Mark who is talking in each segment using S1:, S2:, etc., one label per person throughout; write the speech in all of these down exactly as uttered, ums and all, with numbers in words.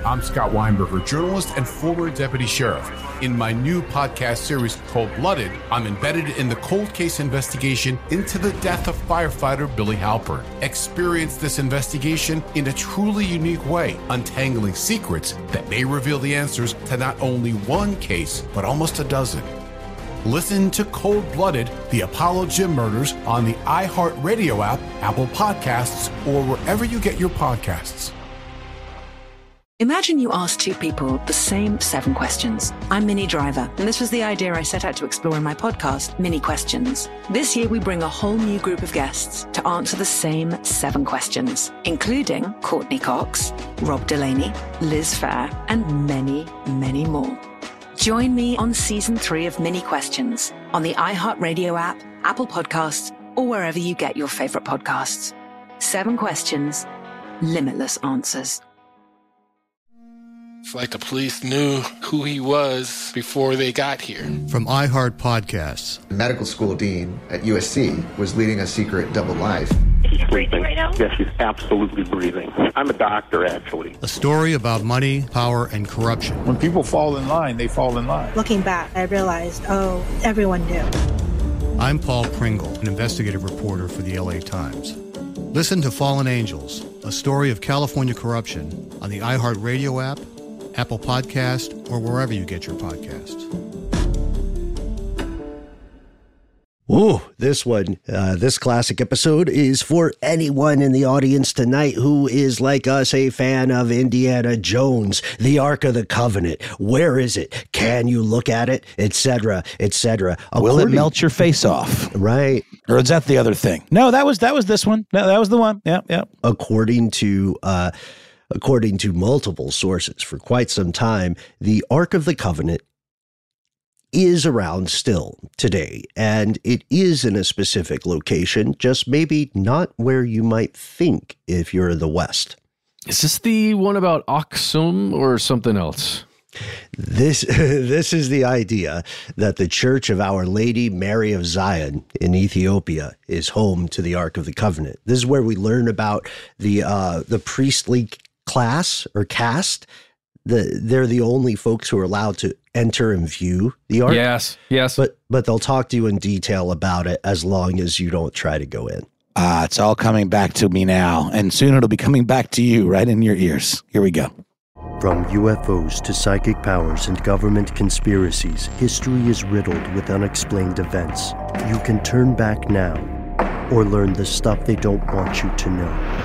S1: I'm Scott Weinberger, journalist and former deputy sheriff. In my new podcast series, Cold Blooded, I'm embedded in the cold case investigation into the death of firefighter Billy Halpern. Experience this investigation in a truly unique way, untangling secrets that may reveal the answers to not only one case, but almost a dozen. Listen to Cold Blooded, the Apollo Gym Murders on the iHeartRadio app, Apple Podcasts, or wherever you get your podcasts.
S2: Imagine you ask two people the same seven questions. I'm Minnie Driver, and this was the idea I set out to explore in my podcast, Minnie Questions. This year, we bring a whole new group of guests to answer the same seven questions, including Courtney Cox, Rob Delaney, Liz Phair, and many, many more. Join me on season three of Minnie Questions on the iHeartRadio app, Apple Podcasts, or wherever you get your favorite podcasts. Seven questions, limitless answers.
S3: It's like the police knew who he was before they got here.
S4: From iHeart Podcasts.
S5: The medical school dean at U S C was leading a secret double life.
S6: He's breathing right now? Yes, he's absolutely breathing. I'm a doctor, actually.
S4: A story about money, power, and corruption.
S7: When people fall in line, they fall in line.
S8: Looking back, I realized, oh, everyone knew.
S4: I'm Paul Pringle, an investigative reporter for the L A Times. Listen to Fallen Angels, a story of California corruption on the iHeartRadio app, Apple Podcast, or wherever you get your podcasts.
S9: Ooh, this one, uh, this classic episode is for anyone in the audience tonight who is, like us, a fan of Indiana Jones, the Ark of the Covenant. Where is it? Can you look at it? Etc., et cetera.
S10: Will it melt your face off?
S9: Right.
S10: Or is that the other thing? No, that was that was this one. No, that was the one. Yeah, yeah.
S9: According to uh, according to multiple sources, for quite some time, the Ark of the Covenant is around still today, and it is in a specific location, just maybe not where you might think if you're in the West.
S11: Is this the one about Aksum or something else?
S9: This this is the idea that the Church of Our Lady Mary of Zion in Ethiopia is home to the Ark of the Covenant. This is where we learn about the uh, the priestly class or caste. The, they're the only folks who are allowed to enter and view the Ark.
S11: Yes, yes.
S9: But but they'll talk to you in detail about it as long as you don't try to go in.
S10: Ah, it's all coming back to me now, and soon it'll be coming back to you right in your ears. Here we go.
S12: From U F Os to psychic powers and government conspiracies, history is riddled with unexplained events. You can turn back now or learn the stuff they don't want you to know.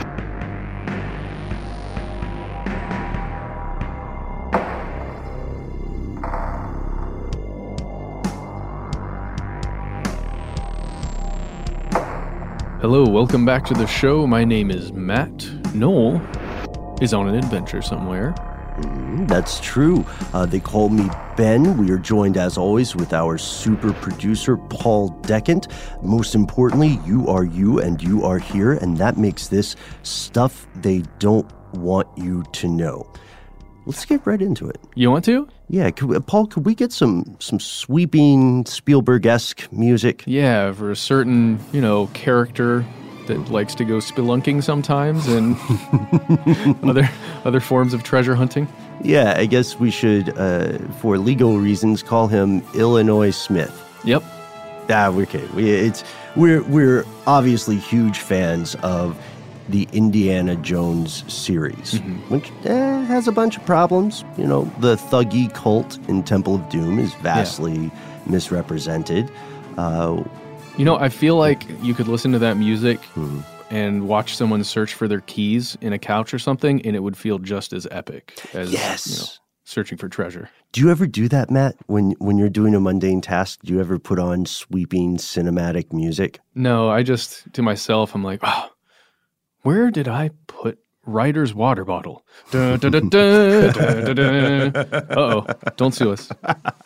S11: Hello, welcome back to the show. My name is Matt. Noel is on an adventure somewhere.
S12: Mm, that's true. Uh, they call me Ben. We are joined, as always, with our super producer, Paul Decant. Most importantly, you are you and you are here, and that makes this stuff they don't want you to know. Let's get right into it.
S11: You want to?
S12: Yeah, could we, Paul, could we get some some sweeping Spielberg-esque music?
S11: Yeah, for a certain, you know, character that likes to go spelunking sometimes and other other forms of treasure hunting.
S12: Yeah, I guess we should, uh, for legal reasons, call him Illinois Smith.
S11: Yep.
S12: Ah, okay. We it's we're we're obviously huge fans of the Indiana Jones series, mm-hmm. which eh, has a bunch of problems. You know, the thuggy cult in Temple of Doom is vastly yeah. misrepresented. Uh,
S11: you know, I feel like you could listen to that music hmm. and watch someone search for their keys in a couch or something, and it would feel just as epic as
S12: yes.
S11: you know, searching for treasure.
S12: Do you ever do that, Matt? When when you're doing a mundane task, do you ever put on sweeping cinematic music?
S11: No, I just, to myself, I'm like, oh, where did I put Ryder's water bottle? Dun, dun, dun, dun, dun, dun, dun. Uh-oh, don't sue us.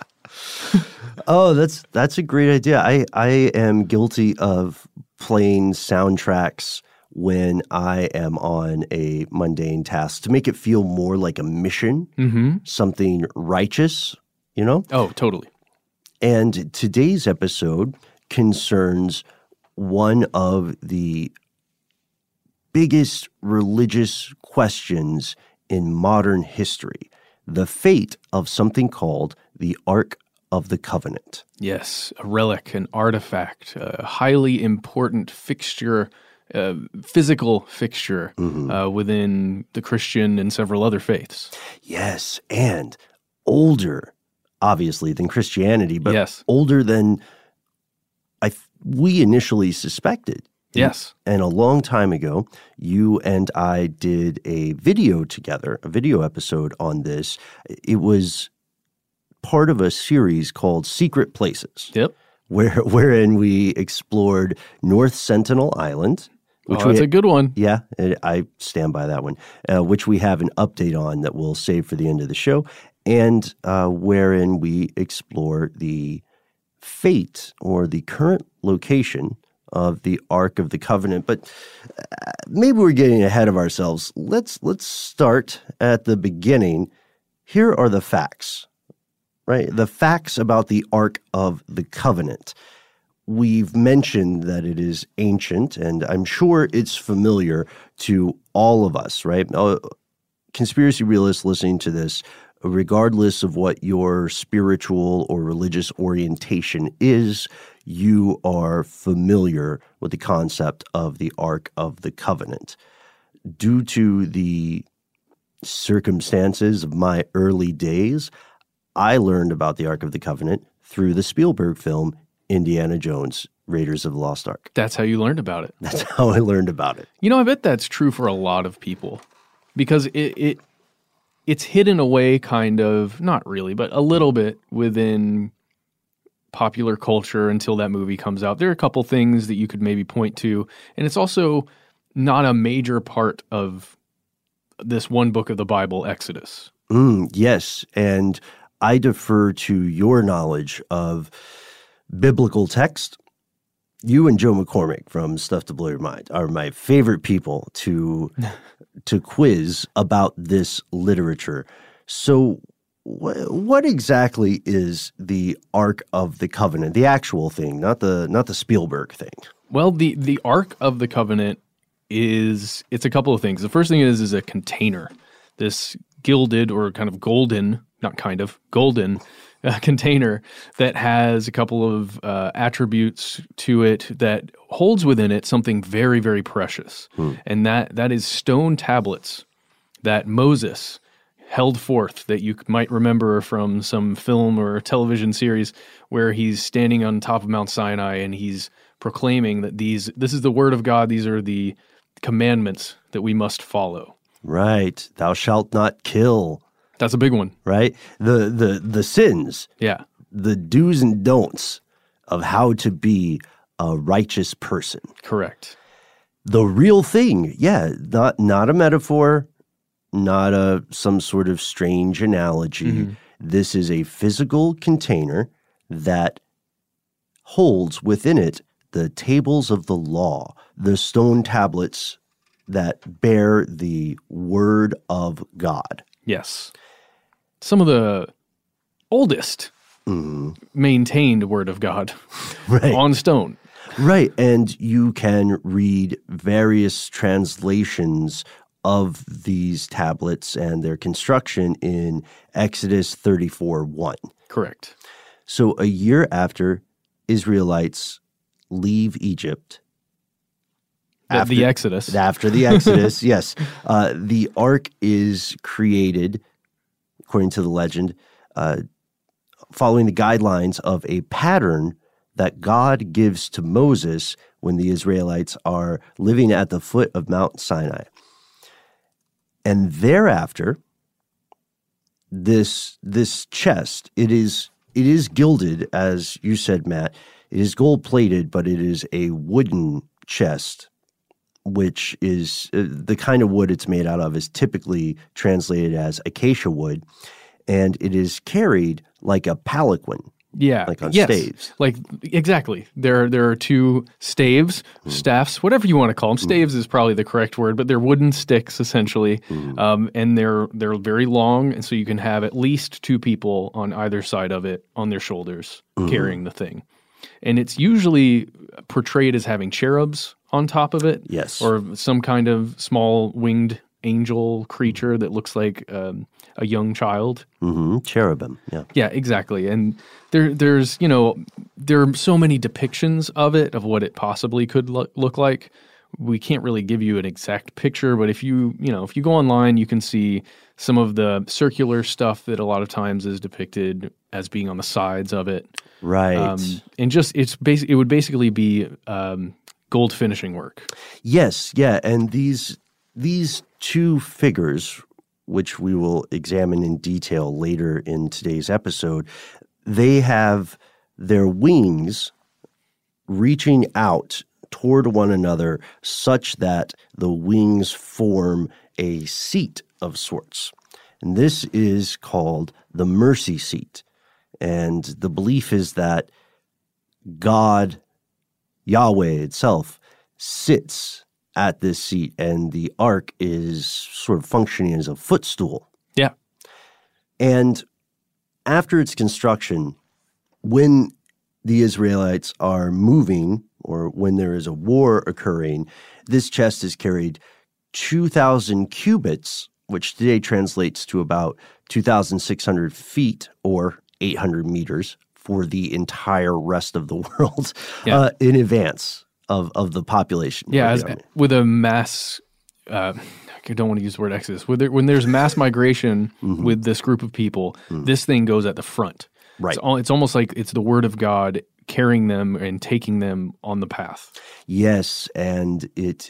S12: Oh, that's that's a great idea. I, I am guilty of playing soundtracks when I am on a mundane task to make it feel more like a mission,
S11: mm-hmm.
S12: something righteous, you know?
S11: Oh, totally.
S12: And today's episode concerns one of the biggest religious questions in modern history, the fate of something called the Ark of the Covenant.
S11: Yes, a relic, an artifact, a highly important fixture, uh, physical fixture mm-hmm. uh, within the Christian and several other faiths.
S12: Yes, and older, obviously, than Christianity, but
S11: yes.
S12: older than I th- we initially suspected.
S11: Yes.
S12: And a long time ago, you and I did a video together, a video episode on this. It was part of a series called Secret Places.
S11: Yep.
S12: Where wherein we explored North Sentinel Island.
S11: Which oh, that's we, a good one.
S12: Yeah, I stand by that one, uh, which we have an update on that we'll save for the end of the show, and uh, wherein we explore the fate or the current location of the Ark of the Covenant. But uh, maybe we're getting ahead of ourselves. Let's let's start at the beginning. Here are the facts, right? The facts about the Ark of the Covenant. We've mentioned that it is ancient, and I'm sure it's familiar to all of us, right? Uh, conspiracy realists listening to this, regardless of what your spiritual or religious orientation is, you are familiar with the concept of the Ark of the Covenant. Due to the circumstances of my early days, I learned about the Ark of the Covenant through the Spielberg film Indiana Jones, Raiders of the Lost Ark.
S11: That's how you learned about it.
S12: That's how I learned about it.
S11: You know, I bet that's true for a lot of people because it, it it's hidden away kind of, not really, but a little bit within popular culture until that movie comes out. There are a couple things that you could maybe point to, and it's also not a major part of this one book of the Bible, Exodus.
S12: Mm, yes, and I defer to your knowledge of biblical text. You and Joe McCormick from Stuff to Blow Your Mind are my favorite people to to quiz about this literature. So wh- what exactly is the Ark of the Covenant, the actual thing, not the not the Spielberg thing?
S11: Well, the the Ark of the Covenant is, it's a couple of things. The first thing is is a container, this gilded or kind of golden, not kind of, golden uh, container that has a couple of uh, attributes to it that holds within it something very, very precious. Hmm. And that that is stone tablets that Moses held forth, that you might remember from some film or television series where he's standing on top of Mount Sinai and he's proclaiming that these this is the word of God, these are the commandments that we must follow.
S12: Right. Thou shalt not kill.
S11: That's a big one.
S12: Right? The the the sins.
S11: Yeah.
S12: The do's and don'ts of how to be a righteous person.
S11: Correct.
S12: The real thing. Yeah, not not a metaphor, not a some sort of strange analogy. Mm-hmm. This is a physical container that holds within it the tables of the law, the stone tablets that bear the word of God.
S11: Yes. Some of the oldest
S12: mm.
S11: maintained word of God
S12: right.
S11: on stone.
S12: Right. And you can read various translations of these tablets and their construction in Exodus thirty-four one.
S11: Correct.
S12: So a year after Israelites leave Egypt,
S11: After, the Exodus.
S12: After the Exodus, yes. Uh, the ark is created, according to the legend, uh, following the guidelines of a pattern that God gives to Moses when the Israelites are living at the foot of Mount Sinai. And thereafter, this this chest, it is it is gilded, as you said, Matt. It is gold-plated, but it is a wooden chest, which is uh, the kind of wood it's made out of is typically translated as acacia wood, and it is carried like a palanquin.
S11: Yeah,
S12: like on
S11: yes.
S12: staves.
S11: Like exactly. There, there are two staves, mm. staffs, whatever you want to call them. Staves mm. is probably the correct word, but they're wooden sticks essentially, mm. um, and they're they're very long, and so you can have at least two people on either side of it on their shoulders mm. carrying the thing. And it's usually portrayed as having cherubs on top of it.
S12: Yes.
S11: Or some kind of small winged angel creature that looks like um, a young child.
S12: Mm-hmm. Cherubim, yeah.
S11: Yeah, exactly. And there, there's, you know, there are so many depictions of it, of what it possibly could lo- look like. We can't really give you an exact picture, but if you, you know, if you go online, you can see some of the circular stuff that a lot of times is depicted as being on the sides of it.
S12: Right.
S11: Um, and just, it's basic, it would basically be um, gold finishing work.
S12: Yes, yeah. And these these two figures, which we will examine in detail later in today's episode, they have their wings reaching out toward one another such that the wings form a seat of sorts. And this is called the mercy seat. And the belief is that God, Yahweh itself, sits at this seat, and the ark is sort of functioning as a footstool.
S11: Yeah.
S12: And after its construction, when the Israelites are moving, or when there is a war occurring, this chest is carried two thousand cubits, which today translates to about two thousand six hundred feet or eight hundred meters for the entire rest of the world, yeah. uh, in advance of, of the population.
S11: Yeah, as, with a mass, uh, I don't want to use the word exodus, when, there, when there's mass migration mm-hmm. with this group of people, mm-hmm. this thing goes at the front.
S12: Right.
S11: It's, all, it's almost like it's the word of God carrying them and taking them on the path.
S12: Yes, and it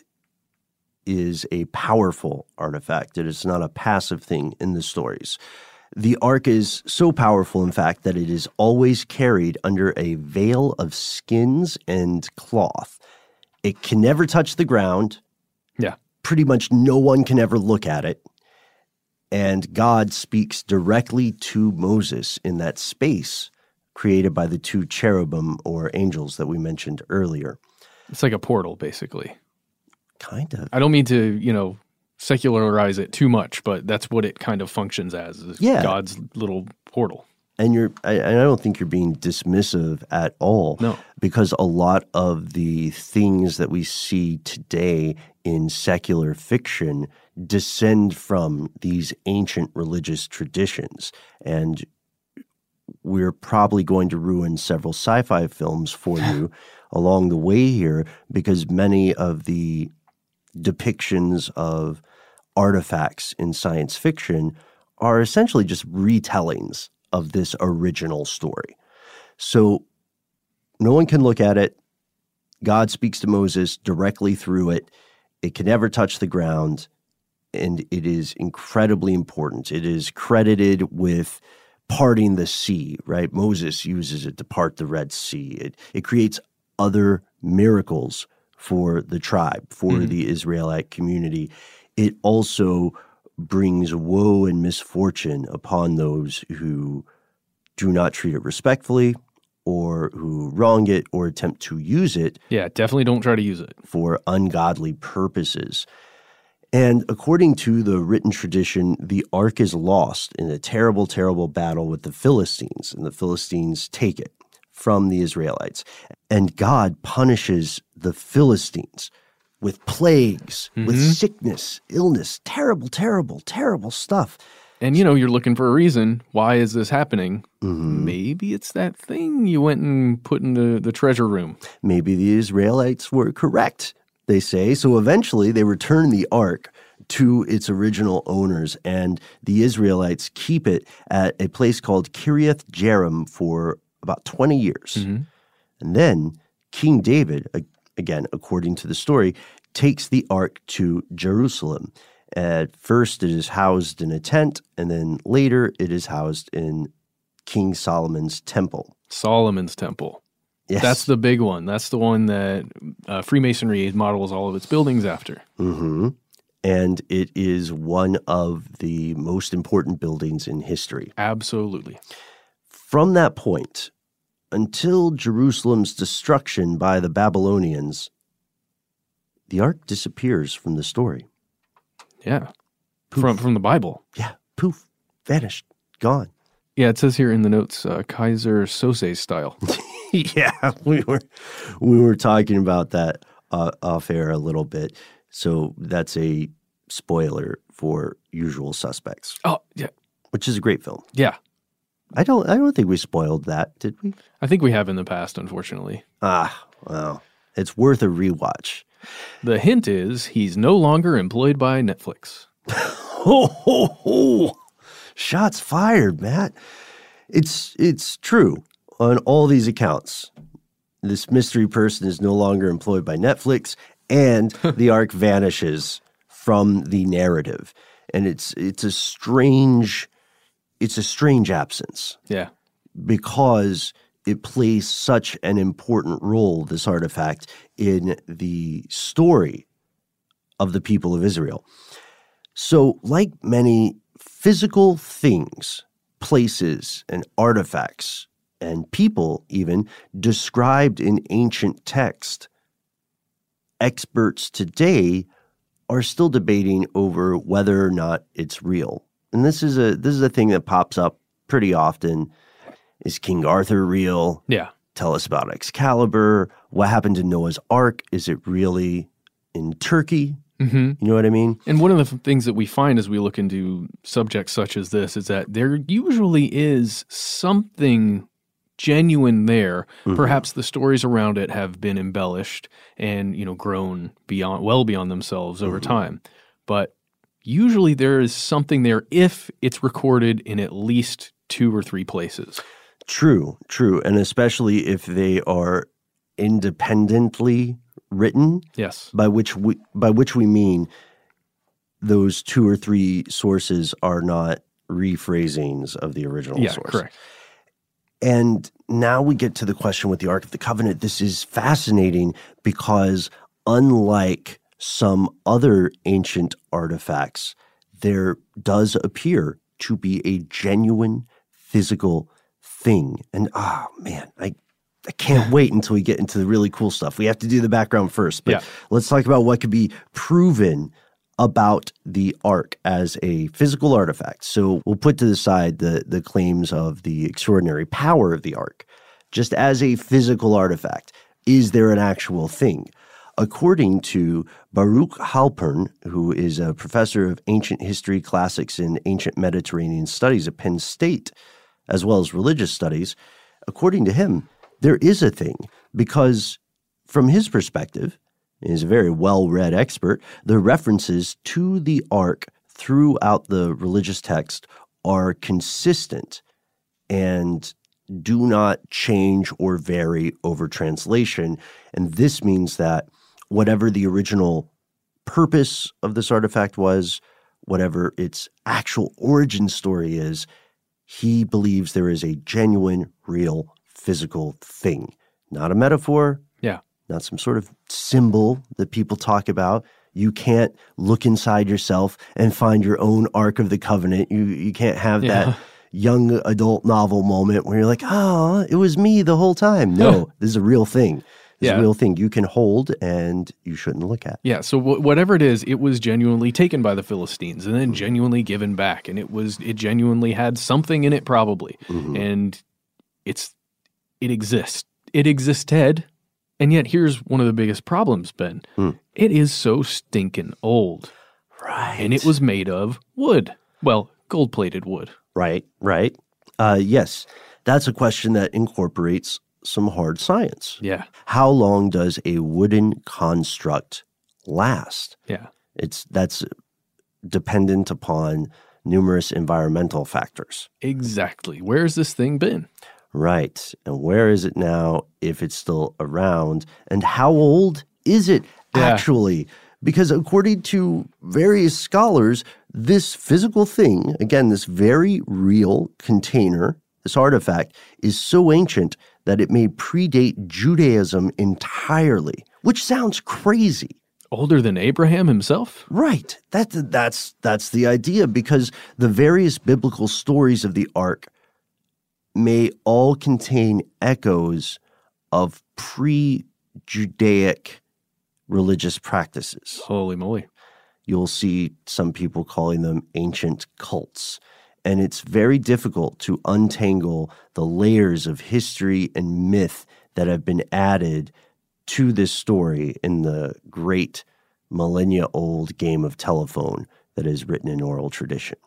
S12: is a powerful artifact. It is not a passive thing in the stories. The ark is so powerful, in fact, that it is always carried under a veil of skins and cloth. It can never touch the ground.
S11: Yeah.
S12: Pretty much no one can ever look at it. And God speaks directly to Moses in that space created by the two cherubim or angels that we mentioned earlier.
S11: It's like a portal, basically.
S12: Kind of.
S11: I don't mean to, you know, secularize it too much, but that's what it kind of functions as, is
S12: yeah.
S11: God's little portal.
S12: And you're, I, I don't think you're being dismissive at all.
S11: No.
S12: Because a lot of the things that we see today in secular fiction descend from these ancient religious traditions. And we're probably going to ruin several sci-fi films for you along the way here, because many of the depictions of artifacts in science fiction are essentially just retellings of this original story. So no one can look at it. God speaks to Moses directly through it. It can never touch the ground, and it is incredibly important. It is credited with parting the sea, right? Moses uses it to part the Red Sea. It, it creates other miracles for the tribe, for mm-hmm. the Israelite community. It also brings woe and misfortune upon those who do not treat it respectfully, or who wrong it or attempt to use it.
S11: Yeah, definitely don't try to use it
S12: for ungodly purposes. And according to the written tradition, the ark is lost in a terrible, terrible battle with the Philistines, and the Philistines take it from the Israelites. And God punishes the Philistines with plagues, mm-hmm. with sickness, illness, terrible, terrible, terrible stuff.
S11: And, you know, you're looking for a reason. Why is this happening?
S12: Mm-hmm.
S11: Maybe it's that thing you went and put in the, the treasure room.
S12: Maybe the Israelites were correct, they say. So eventually they return the ark to its original owners, and the Israelites keep it at a place called Kiriath Jearim for about twenty years.
S11: Mm-hmm.
S12: And then King David, again, according to the story, takes the ark to Jerusalem. At first, it is housed in a tent, and then later it is housed in King Solomon's temple.
S11: Solomon's temple.
S12: Yes.
S11: That's the big one. That's the one that uh, Freemasonry models all of its buildings after.
S12: Mm-hmm. And it is one of the most important buildings in history.
S11: Absolutely.
S12: From that point until Jerusalem's destruction by the Babylonians, the ark disappears from the story.
S11: Yeah, poof. from from the Bible.
S12: Yeah, poof, vanished, gone.
S11: Yeah, it says here in the notes, uh, Kaiser Sose style.
S12: yeah, we were we were talking about that uh, off air a little bit. So that's a spoiler for Usual Suspects.
S11: Oh, yeah.
S12: Which is a great film.
S11: Yeah.
S12: I don't I don't think we spoiled that, did we?
S11: I think we have in the past, unfortunately.
S12: Ah, well, it's worth a rewatch.
S11: The hint is he's no longer employed by Netflix.
S12: ho, ho, ho. Shots fired, Matt. It's it's true on all these accounts. This mystery person is no longer employed by Netflix, and the Ark vanishes from the narrative. And it's it's a strange it's a strange absence.
S11: Yeah.
S12: Because it plays such an important role, this artifact, in the story of the people of Israel. So, like many physical things, places and artifacts and people even described in ancient text, experts today are still debating over whether or not it's real. And this is a this is a thing that pops up pretty often. Is King Arthur real?
S11: Yeah.
S12: Tell us about Excalibur. What happened to Noah's Ark? Is it really in Turkey?
S11: Mm-hmm.
S12: You know what I mean?
S11: And one of the f- things that we find as we look into subjects such as this is that there usually is something genuine there. Mm-hmm. Perhaps the stories around it have been embellished and, you know, grown beyond, well beyond themselves over mm-hmm. time. But usually there is something there if it's recorded in at least two or three places.
S12: True, true. And especially if they are independently written.
S11: Yes.
S12: By which we by which we mean those two or three sources are not rephrasings of the original
S11: yeah,
S12: source.
S11: Correct.
S12: And now we get to the question with the Ark of the Covenant. This is fascinating because unlike some other ancient artifacts, there does appear to be a genuine physical thing. And ah, oh, man, I I can't wait until we get into the really cool stuff. We have to do the background first, but
S11: yeah.
S12: let's talk about what could be proven about the Ark as a physical artifact. So we'll put to the side the, the claims of the extraordinary power of the Ark. Just as a physical artifact, is there an actual thing? According to Baruch Halpern, who is a professor of ancient history, classics, and ancient Mediterranean studies at Penn State, as well as religious studies, according to him, there is a thing because from his perspective, he's a very well-read expert, the references to the Ark throughout the religious text are consistent and do not change or vary over translation. And this means that whatever the original purpose of this artifact was, whatever its actual origin story is, he believes there is a genuine, real, physical thing. Not a metaphor.
S11: Yeah.
S12: Not some sort of symbol that people talk about. You can't look inside yourself and find your own Ark of the Covenant. You you can't have
S11: yeah.
S12: that young adult novel moment where you're like, oh, it was me the whole time. No, this is a real thing. It's
S11: yeah.
S12: a real thing you can hold and you shouldn't look at.
S11: Yeah, so w- whatever it is, it was genuinely taken by the Philistines and then genuinely given back. And it was it genuinely had something in it probably.
S12: Mm-hmm.
S11: And it's it exists. It existed. And yet here's one of the biggest problems, Ben.
S12: Mm.
S11: It is so stinking old.
S12: Right.
S11: And it was made of wood. Well, gold-plated wood.
S12: Right, right. Uh, yes, that's a question that incorporates some hard science.
S11: Yeah.
S12: How long does a wooden construct last?
S11: Yeah.
S12: It's that's dependent upon numerous environmental factors.
S11: Exactly. Where's this thing been?
S12: Right. And where is it now if it's still around? And how old is it
S11: yeah.
S12: actually? Because according to various scholars, this physical thing, again, this very real container, this artifact, is so ancient that it may predate Judaism entirely, which sounds crazy.
S11: Older than Abraham himself?
S12: Right. That, that's, that's the idea, because the various biblical stories of the Ark may all contain echoes of pre-Judaic religious practices.
S11: Holy moly.
S12: You'll see some people calling them ancient cults. And it's very difficult to untangle the layers of history and myth that have been added to this story in the great millennia-old game of telephone that is written in oral tradition.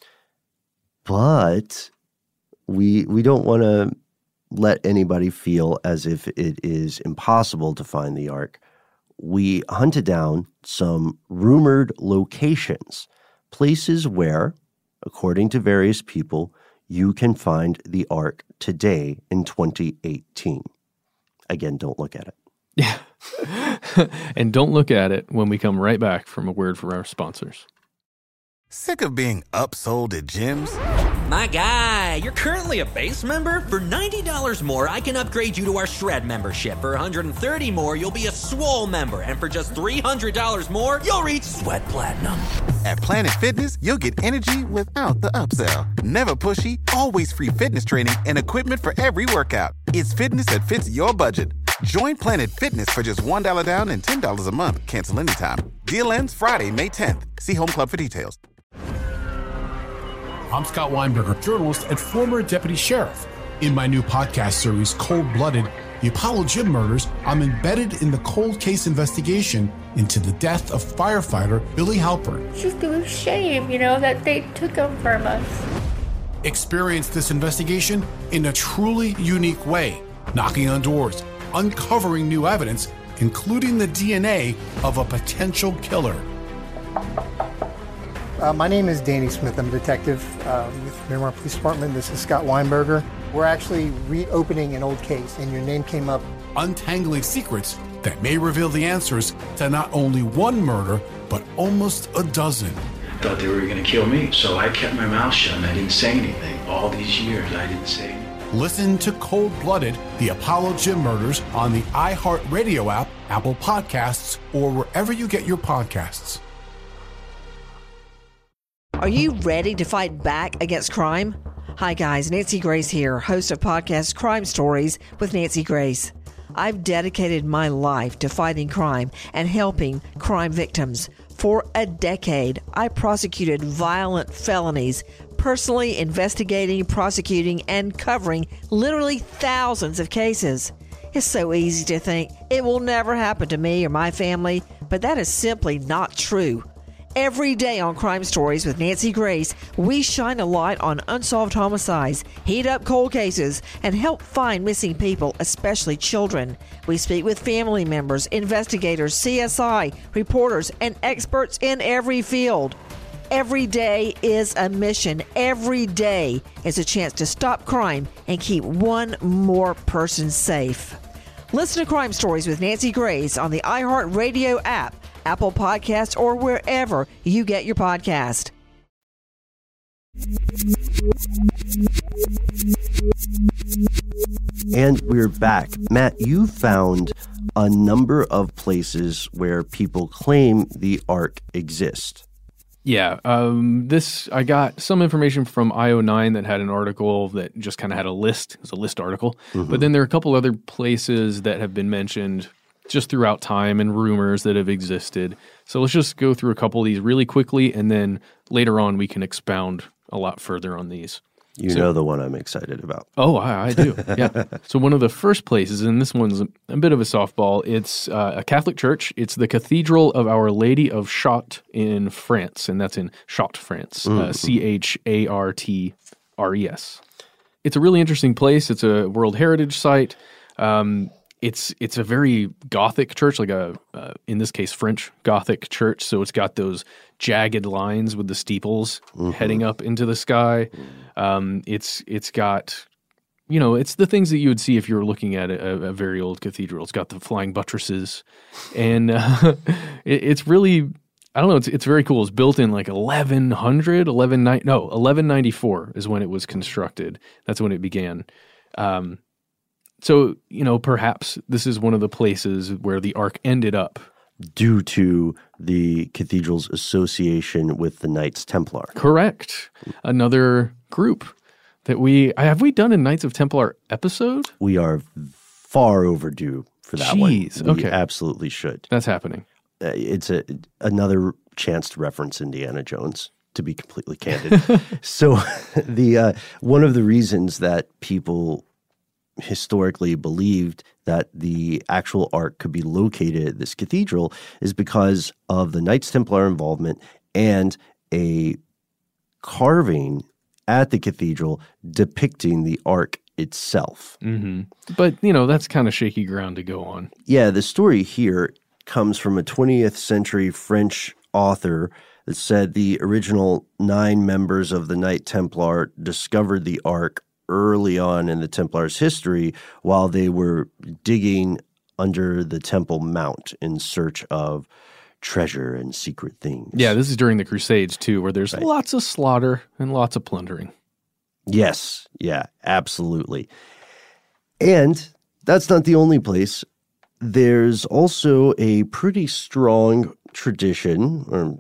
S12: But we we don't want to let anybody feel as if it is impossible to find the Ark. We hunted down some rumored locations, places where, according to various people, you can find the Ark today in twenty eighteen. Again, don't look at it.
S11: Yeah. And don't look at it when we come right back from a word from our sponsors.
S13: Sick of being upsold at gyms?
S14: My guy, you're currently a base member? For ninety dollars more, I can upgrade you to our Shred membership. For one hundred thirty dollars more, you'll be a Swole member. And for just three hundred dollars more, you'll reach Sweat Platinum.
S13: At Planet Fitness, you'll get energy without the upsell. Never pushy, always free fitness training and equipment for every workout. It's fitness that fits your budget. Join Planet Fitness for just one dollar down and ten dollars a month. Cancel anytime. Deal ends Friday, May tenth. See Home Club for details.
S1: I'm Scott Weinberger, journalist and former deputy sheriff. In my new podcast series, Cold Blooded, The Apollo Gym Murders, I'm embedded in the cold case investigation into the death of firefighter Billy Halpern.
S15: It's just a shame, you know, that they took him from us.
S1: Experience this investigation in a truly unique way, knocking on doors, uncovering new evidence, including the D N A of a potential killer.
S16: Uh, my name is Danny Smith. I'm a detective uh, with Miramar Police Department. This is Scott Weinberger. We're actually reopening an old case, and your name came up.
S1: Untangling secrets that may reveal the answers to not only one murder, but almost a dozen.
S17: I thought they were going to kill me, so I kept my mouth shut and I didn't say anything. All these years, I didn't say anything.
S1: Listen to Cold Blooded, The Apollo Gym Murders on the iHeartRadio app, Apple Podcasts, or wherever you get your podcasts.
S18: Are you ready to fight back against crime? Hi guys, Nancy Grace here, host of podcast Crime Stories with Nancy Grace. I've dedicated my life to fighting crime and helping crime victims. For a decade, I prosecuted violent felonies, personally investigating, prosecuting, and covering literally thousands of cases. It's so easy to think it will never happen to me or my family, but that is simply not true. Every day on Crime Stories with Nancy Grace, we shine a light on unsolved homicides, heat up cold cases, and help find missing people, especially children. We speak with family members, investigators, C S I, reporters, and experts in every field. Every day is a mission. Every day is a chance to stop crime and keep one more person safe. Listen to Crime Stories with Nancy Grace on the iHeartRadio app, Apple Podcasts, or wherever you get your podcast.
S12: And we're back. Matt, you found a number of places where people claim the Ark exists.
S11: Yeah, um, this I got some information from I O nine that had an article that just kind of had a list. It was a list article. Mm-hmm. But then there are a couple other places that have been mentioned just throughout time and rumors that have existed. So let's just go through a couple of these really quickly, and then later on we can expound a lot further on these.
S12: You
S11: so,
S12: know the one I'm excited about.
S11: Oh, I, I do. Yeah. So one of the first places, and this one's a, a bit of a softball, it's uh, a Catholic church. It's the Cathedral of Our Lady of Chartres in France, and that's in Chartres, France, mm-hmm. uh, C H A R T R E S. It's a really interesting place. It's a World Heritage Site. Um, it's it's a very Gothic church, like a, uh, in this case, French Gothic church. So it's got those jagged lines with the steeples mm-hmm. heading up into the sky. Um, it's it's got, you know, it's the things that you would see if you were looking at a, a very old cathedral. It's got the flying buttresses, and uh, it, it's really, I don't know, it's it's very cool. It's built in like eleven hundred, eleven ninety, no, eleven ninety-four is when it was constructed. That's when it began. Um, so, you know, perhaps this is one of the places where the Ark ended up.
S12: Due to the cathedral's association with the Knights Templar.
S11: Correct. Another group that we, have we done a Knights of Templar episode?
S12: We are far overdue for that
S11: Jeez,
S12: one. We
S11: okay.
S12: absolutely should.
S11: That's happening.
S12: Uh, it's a another chance to reference Indiana Jones, to be completely candid. So the uh, one of the reasons that people historically believed that the actual Ark could be located at this cathedral is because of the Knights Templar involvement and a carving at the cathedral depicting the Ark itself.
S11: Mm-hmm. But, you know, that's kind of shaky ground to go on.
S12: Yeah, the story here comes from a twentieth century French author that said the original nine members of the Knight Templar discovered the Ark early on in the Templars' history while they were digging under the Temple Mount in search of treasure and secret things.
S11: Yeah, this is during the Crusades, too, where there's
S12: right.
S11: lots of slaughter and lots of plundering.
S12: Yes, yeah, absolutely. And that's not the only place. There's also a pretty strong tradition or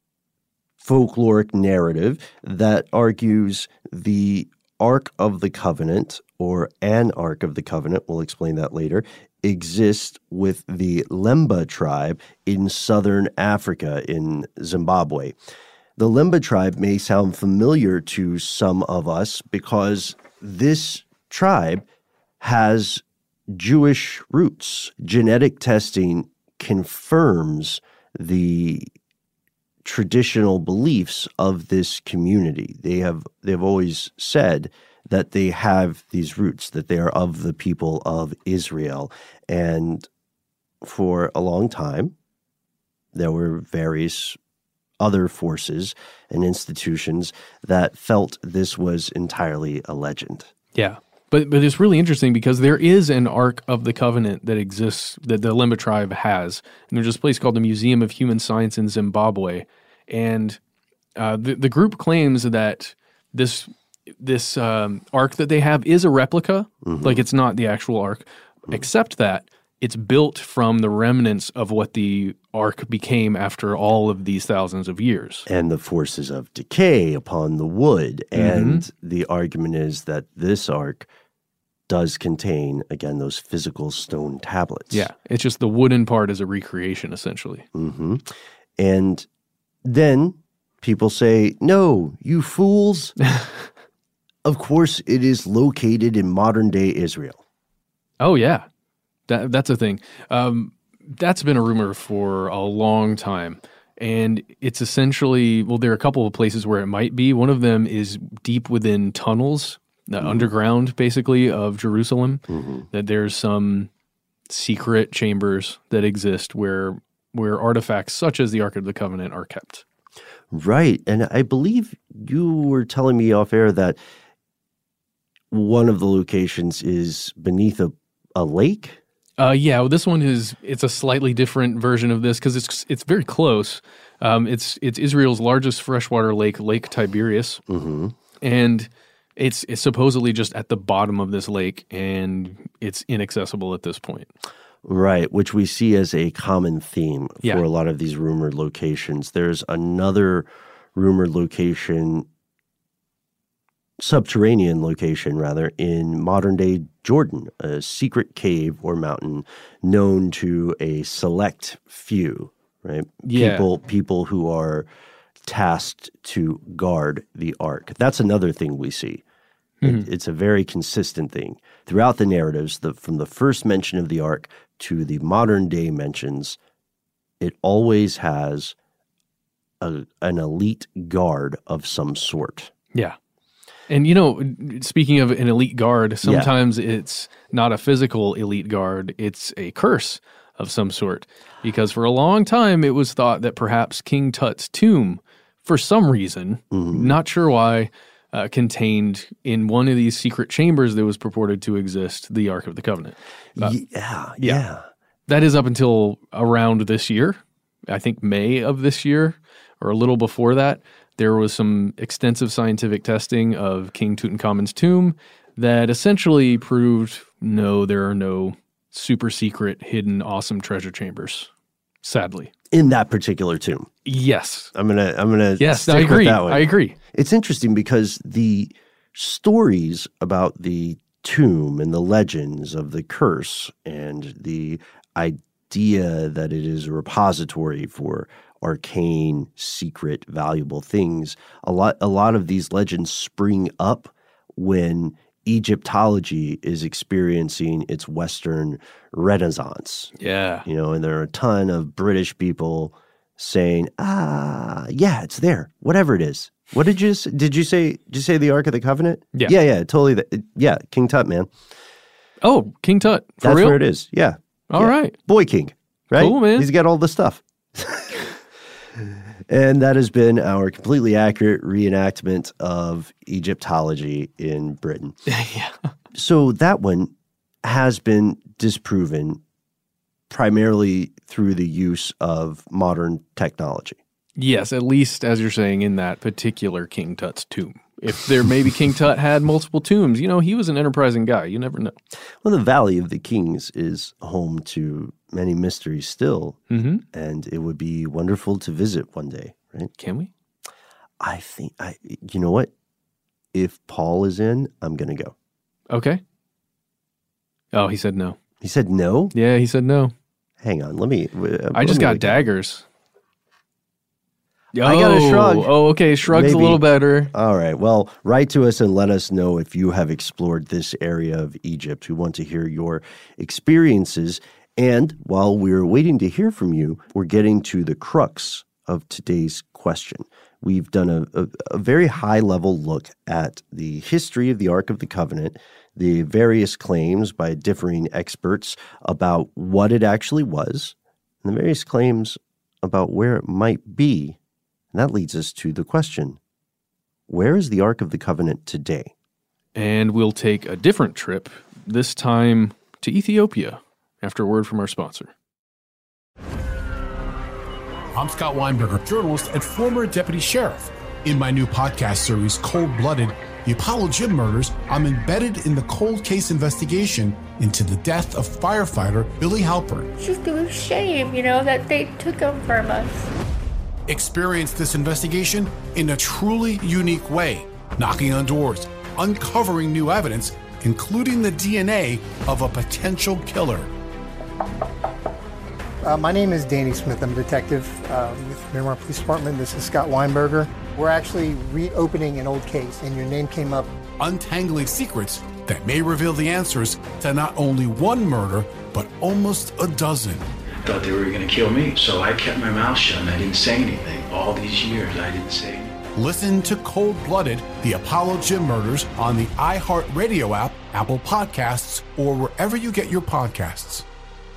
S12: folkloric narrative that argues the Ark of the Covenant, or an Ark of the Covenant, we'll explain that later, exists with the Lemba tribe in southern Africa in Zimbabwe. The Lemba tribe may sound familiar to some of us because this tribe has Jewish roots. Genetic testing confirms the traditional beliefs of this community. They have they've always said that they have these roots, that they are of the people of Israel. And for a long time, there were various other forces and institutions that felt this was entirely a legend.
S11: Yeah. But but it's really interesting because there is an Ark of the Covenant that exists, that the Lemba tribe has. And there's this place called the Museum of Human Science in Zimbabwe. And uh, the, the group claims that this this um, Ark that they have is a replica, mm-hmm. like it's not the actual Ark, mm-hmm. except that it's built from the remnants of what the Ark became after all of these thousands of years.
S12: And the forces of decay upon the wood. And mm-hmm. the argument is that this Ark does contain, again, those physical stone tablets.
S11: Yeah, it's just the wooden part is a recreation, essentially.
S12: Mm-hmm. And then people say, no, you fools. Of course, it is located in modern-day Israel.
S11: Oh, yeah. That, that's a thing. Um, that's been a rumor for a long time. And it's essentially, well, there are a couple of places where it might be. One of them is deep within tunnels, the mm-hmm. underground, basically, of Jerusalem. Mm-hmm. That there's some secret chambers that exist where where artifacts such as the Ark of the Covenant are kept.
S12: Right. And I believe you were telling me off air that one of the locations is beneath a, a lake?
S11: Uh, yeah, well, this one is, it's a slightly different version of this because it's it's very close. Um, it's it's Israel's largest freshwater lake, Lake Tiberias.
S12: Mm-hmm.
S11: And it's, it's supposedly just at the bottom of this lake, and it's inaccessible at this point.
S12: Right, which we see as a common theme for
S11: yeah.
S12: a lot of these rumored locations. There's another rumored location, subterranean location rather, in modern-day Jordan, a secret cave or mountain known to a select few, right?
S11: Yeah.
S12: People, people who are tasked to guard the Ark. That's another thing we see.
S11: Mm-hmm.
S12: It, it's a very consistent thing. Throughout the narratives, the, from the first mention of the Ark to the modern-day mentions, it always has a, an elite guard of some sort.
S11: Yeah. And, you know, speaking of an elite guard, sometimes yeah. it's not a physical elite guard, it's a curse of some sort. Because for a long time, it was thought that perhaps King Tut's tomb, for some reason, mm-hmm. not sure why, uh, contained in one of these secret chambers that was purported to exist the Ark of the Covenant. Uh,
S12: yeah, yeah, yeah.
S11: That is up until around this year, I think May of this year, or a little before that. There was some extensive scientific testing of King Tutankhamun's tomb that essentially proved, no, there are no super secret, hidden, awesome treasure chambers, sadly.
S12: In that particular tomb.
S11: Yes.
S12: I'm going to I'm gonna
S11: yes,
S12: stick
S11: I agree.
S12: with that one.
S11: I agree.
S12: It's interesting because the stories about the tomb and the legends of the curse and the idea that it is a repository for arcane, secret, valuable things. A lot, a lot of these legends spring up when Egyptology is experiencing its Western renaissance.
S11: Yeah.
S12: You know, and there are a ton of British people saying, ah, yeah, it's there, whatever it is. What did you did you say? Did you say the Ark of the Covenant?
S11: Yeah,
S12: yeah, yeah, totally. The, yeah, King Tut, man.
S11: Oh, King Tut. For
S12: That's
S11: real?
S12: where it is. Yeah.
S11: All
S12: yeah.
S11: right.
S12: Boy King, right?
S11: Cool, man.
S12: He's got all the stuff. And that has been our completely accurate reenactment of Egyptology in Britain.
S11: Yeah.
S12: So that one has been disproven primarily through the use of modern technology.
S11: Yes, at least as you're saying in that particular King Tut's tomb. If there maybe King Tut had multiple tombs, you know, he was an enterprising guy. You never know.
S12: Well, the Valley of the Kings is home to many mysteries still,
S11: mm-hmm.
S12: and it would be wonderful to visit one day, right?
S11: Can we?
S12: I think, I. you know what? If Paul is in, I'm going to go.
S11: Okay. Oh, he said no.
S12: He said no?
S11: Yeah, he said no.
S12: Hang on, let me. Uh,
S11: I just
S12: me
S11: got daggers.
S12: Oh, I got a shrug.
S11: Oh, okay. Shrug's
S12: Maybe.
S11: a little better.
S12: All right. Well, write to us and let us know if you have explored this area of Egypt. We want to hear your experiences. And while we're waiting to hear from you, we're getting to the crux of today's question. We've done a, a, a very high-level look at the history of the Ark of the Covenant, the various claims by differing experts about what it actually was, and the various claims about where it might be. And that leads us to the question, where is the Ark of the Covenant today?
S11: And we'll take a different trip, this time to Ethiopia, after a word from our sponsor.
S1: I'm Scott Weinberger, journalist and former deputy sheriff. In my new podcast series, Cold Blooded, The Apollo Gym Murders, I'm embedded in the cold case investigation into the death of firefighter Billy Halpern.
S15: It's just a shame, you know, that they took him from us.
S1: Experience this investigation in a truly unique way, knocking on doors, uncovering new evidence, including the D N A of a potential killer.
S16: Uh, my name is Danny Smith. I'm a detective uh, with Miramar Police Department. This is Scott Weinberger. We're actually reopening an old case, and your name came up.
S1: Untangling secrets that may reveal the answers to not only one murder, but almost a dozen.
S17: Thought they were going to kill me, so I kept my mouth shut and I didn't say anything. All these years, I didn't say anything.
S1: Listen to Cold Blooded, The Apollo Gym Murders on the iHeartRadio app, Apple Podcasts, or wherever you get your podcasts.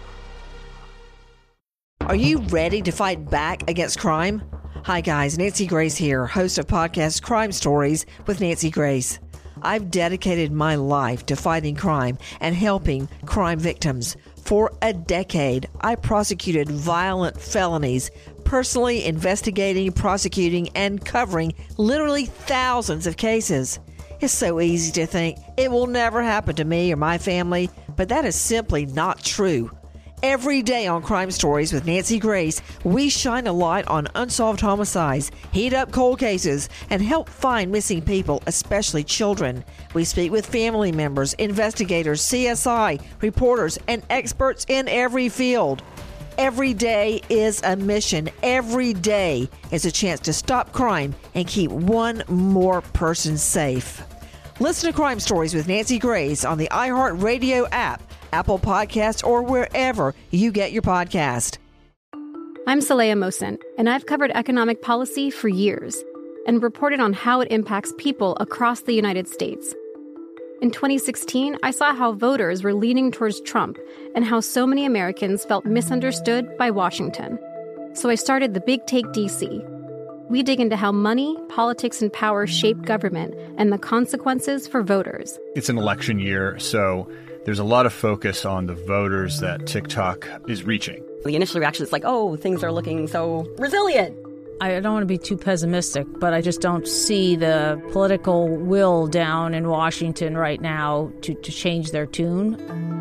S18: Are you ready to fight back against crime? Hi guys, Nancy Grace here, host of podcast Crime Stories with Nancy Grace. I've dedicated my life to fighting crime and helping crime victims. For a decade, I prosecuted violent felonies, personally investigating, prosecuting, and covering literally thousands of cases. It's so easy to think it will never happen to me or my family, but that is simply not true. Every day on Crime Stories with Nancy Grace, we shine a light on unsolved homicides, heat up cold cases, and help find missing people, especially children. We speak with family members, investigators, C S I, reporters, and experts in every field. Every day is a mission. Every day is a chance to stop crime and keep one more person safe. Listen to Crime Stories with Nancy Grace on the iHeartRadio app, Apple Podcasts, or wherever you get your podcast.
S19: I'm Saleha Mohsen, and I've covered economic policy for years and reported on how it impacts people across the United States. In twenty sixteen, I saw how voters were leaning towards Trump and how so many Americans felt misunderstood by Washington. So I started The Big Take D C. We dig into how money, politics, and power shape government and the consequences for voters.
S20: It's an election year, so there's a lot of focus on the voters that TikTok is reaching.
S21: The initial reaction is like, oh, things are looking so resilient.
S22: I don't want to be too pessimistic, but I just don't see the political will down in Washington right now to, to change their tune.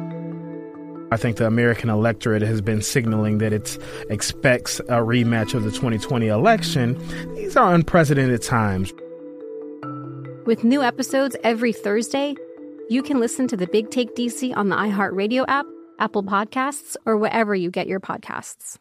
S23: I think the American electorate has been signaling that it expects a rematch of the twenty twenty election. These are unprecedented times.
S19: With new episodes every Thursday, you can listen to The Big Take D C on the iHeartRadio app, Apple Podcasts, or wherever you get your podcasts.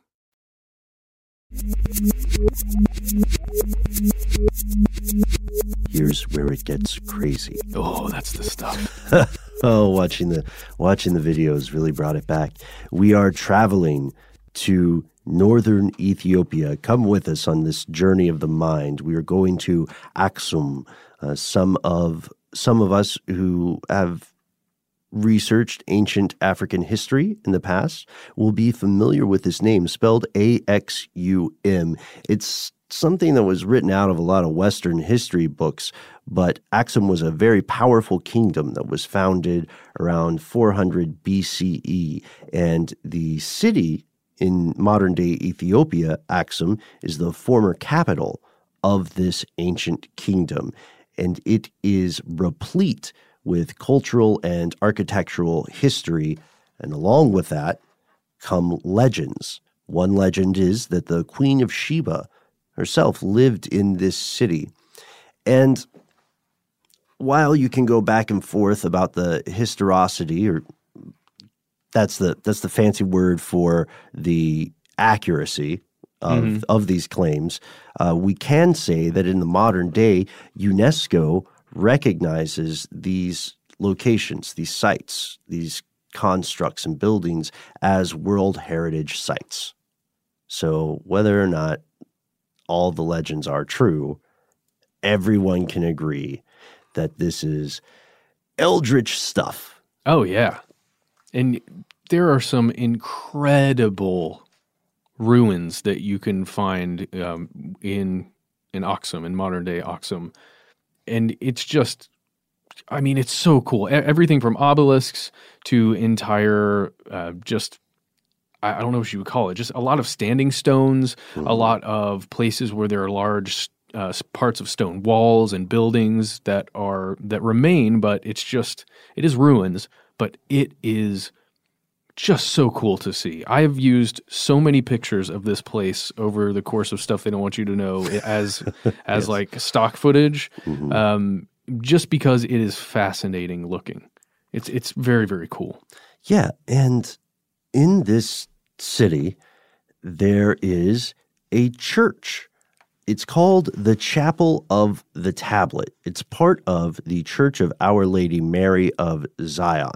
S12: here's where it gets crazy.
S11: Oh, that's the stuff.
S12: Oh, watching the watching the videos really brought it back. We are traveling to northern Ethiopia. Come with us on this journey of the mind. We are going to Aksum. Uh, some of some of us who have researched ancient African history in the past will be familiar with this name, spelled A X U M. It's something that was written out of a lot of Western history books, but Aksum was a very powerful kingdom that was founded around four hundred B C E, and the city in modern-day Ethiopia, Aksum, is the former capital of this ancient kingdom, and it is replete with cultural and architectural history, and along with that come legends. One legend is that the Queen of Sheba herself lived in this city. And while you can go back and forth about the historicity, or that's the that's the fancy word for the accuracy of, mm-hmm. of these claims, uh, we can say that in the modern day, UNESCO recognizes these locations, these sites, these constructs and buildings as World Heritage Sites. So whether or not all the legends are true, everyone can agree that this is eldritch stuff.
S11: Oh, yeah. And there are some incredible ruins that you can find um, in in Aksum, in modern-day Aksum. And it's just, I mean, it's so cool. Everything from obelisks to entire uh, just, I don't know what you would call it, just a lot of standing stones, mm-hmm. a lot of places where there are large uh, parts of stone walls and buildings that are that remain, but it's just, it is ruins, but it is just so cool to see. I have used so many pictures of this place over the course of Stuff They Don't Want You to Know as as yes. like stock footage, mm-hmm. um, just because it is fascinating looking. It's it's very, very cool.
S12: Yeah, and in this city, there is a church. It's called the Chapel of the Tablet. It's part of the Church of Our Lady Mary of Zion.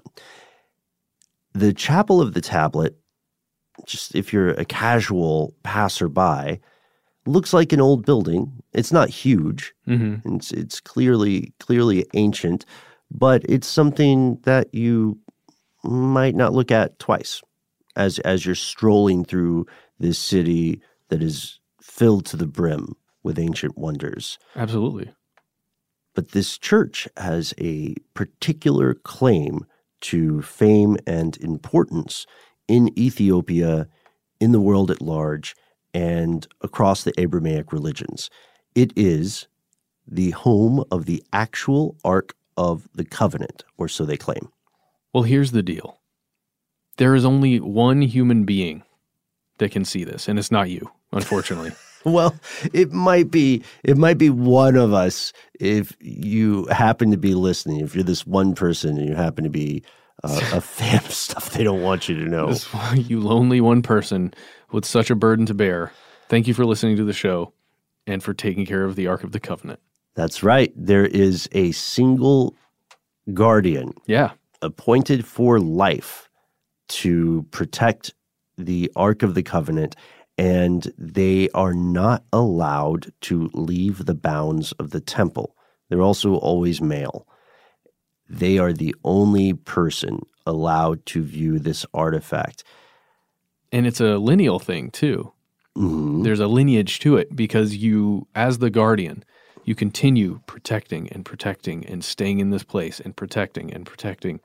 S12: The Chapel of the Tablet, just if you're a casual passerby, looks like an old building. It's not huge. Mm-hmm. It's it's clearly clearly ancient, but it's something that you might not look at twice as as you're strolling through this city that is filled to the brim with ancient wonders.
S11: Absolutely.
S12: But this church has a particular claim to fame and importance in Ethiopia, in the world at large, and across the Abrahamic religions. It is the home of the actual Ark of the Covenant, or so they claim.
S11: Well, here's the deal. There is only one human being that can see this, and it's not you, unfortunately.
S12: Well, it might be it might be one of us if you happen to be listening. If you're this one person and you happen to be uh, a fan of Stuff They Don't Want You to Know.
S11: This, you lonely one person with such a burden to bear. Thank you for listening to the show and for taking care of the Ark of the Covenant.
S12: That's right. There is a single guardian,
S11: yeah,
S12: appointed for life to protect the Ark of the Covenant, and they are not allowed to leave the bounds of the temple. They're also always male. They are the only person allowed to view this artifact.
S11: And it's a lineal thing, too.
S12: Mm-hmm.
S11: There's a lineage to it because you, as the guardian, you continue protecting and protecting and staying in this place and protecting and protecting.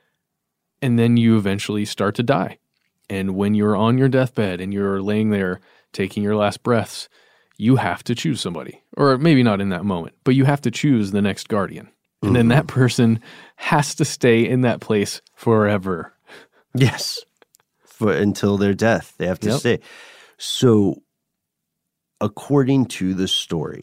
S11: And then you eventually start to die. And when you're on your deathbed and you're laying there taking your last breaths, you have to choose somebody. Or maybe not in that moment, but you have to choose the next guardian. And mm-hmm. then that person has to stay in that place forever.
S12: Yes. For until their death. They have to
S11: Yep.
S12: stay. So, according to the story,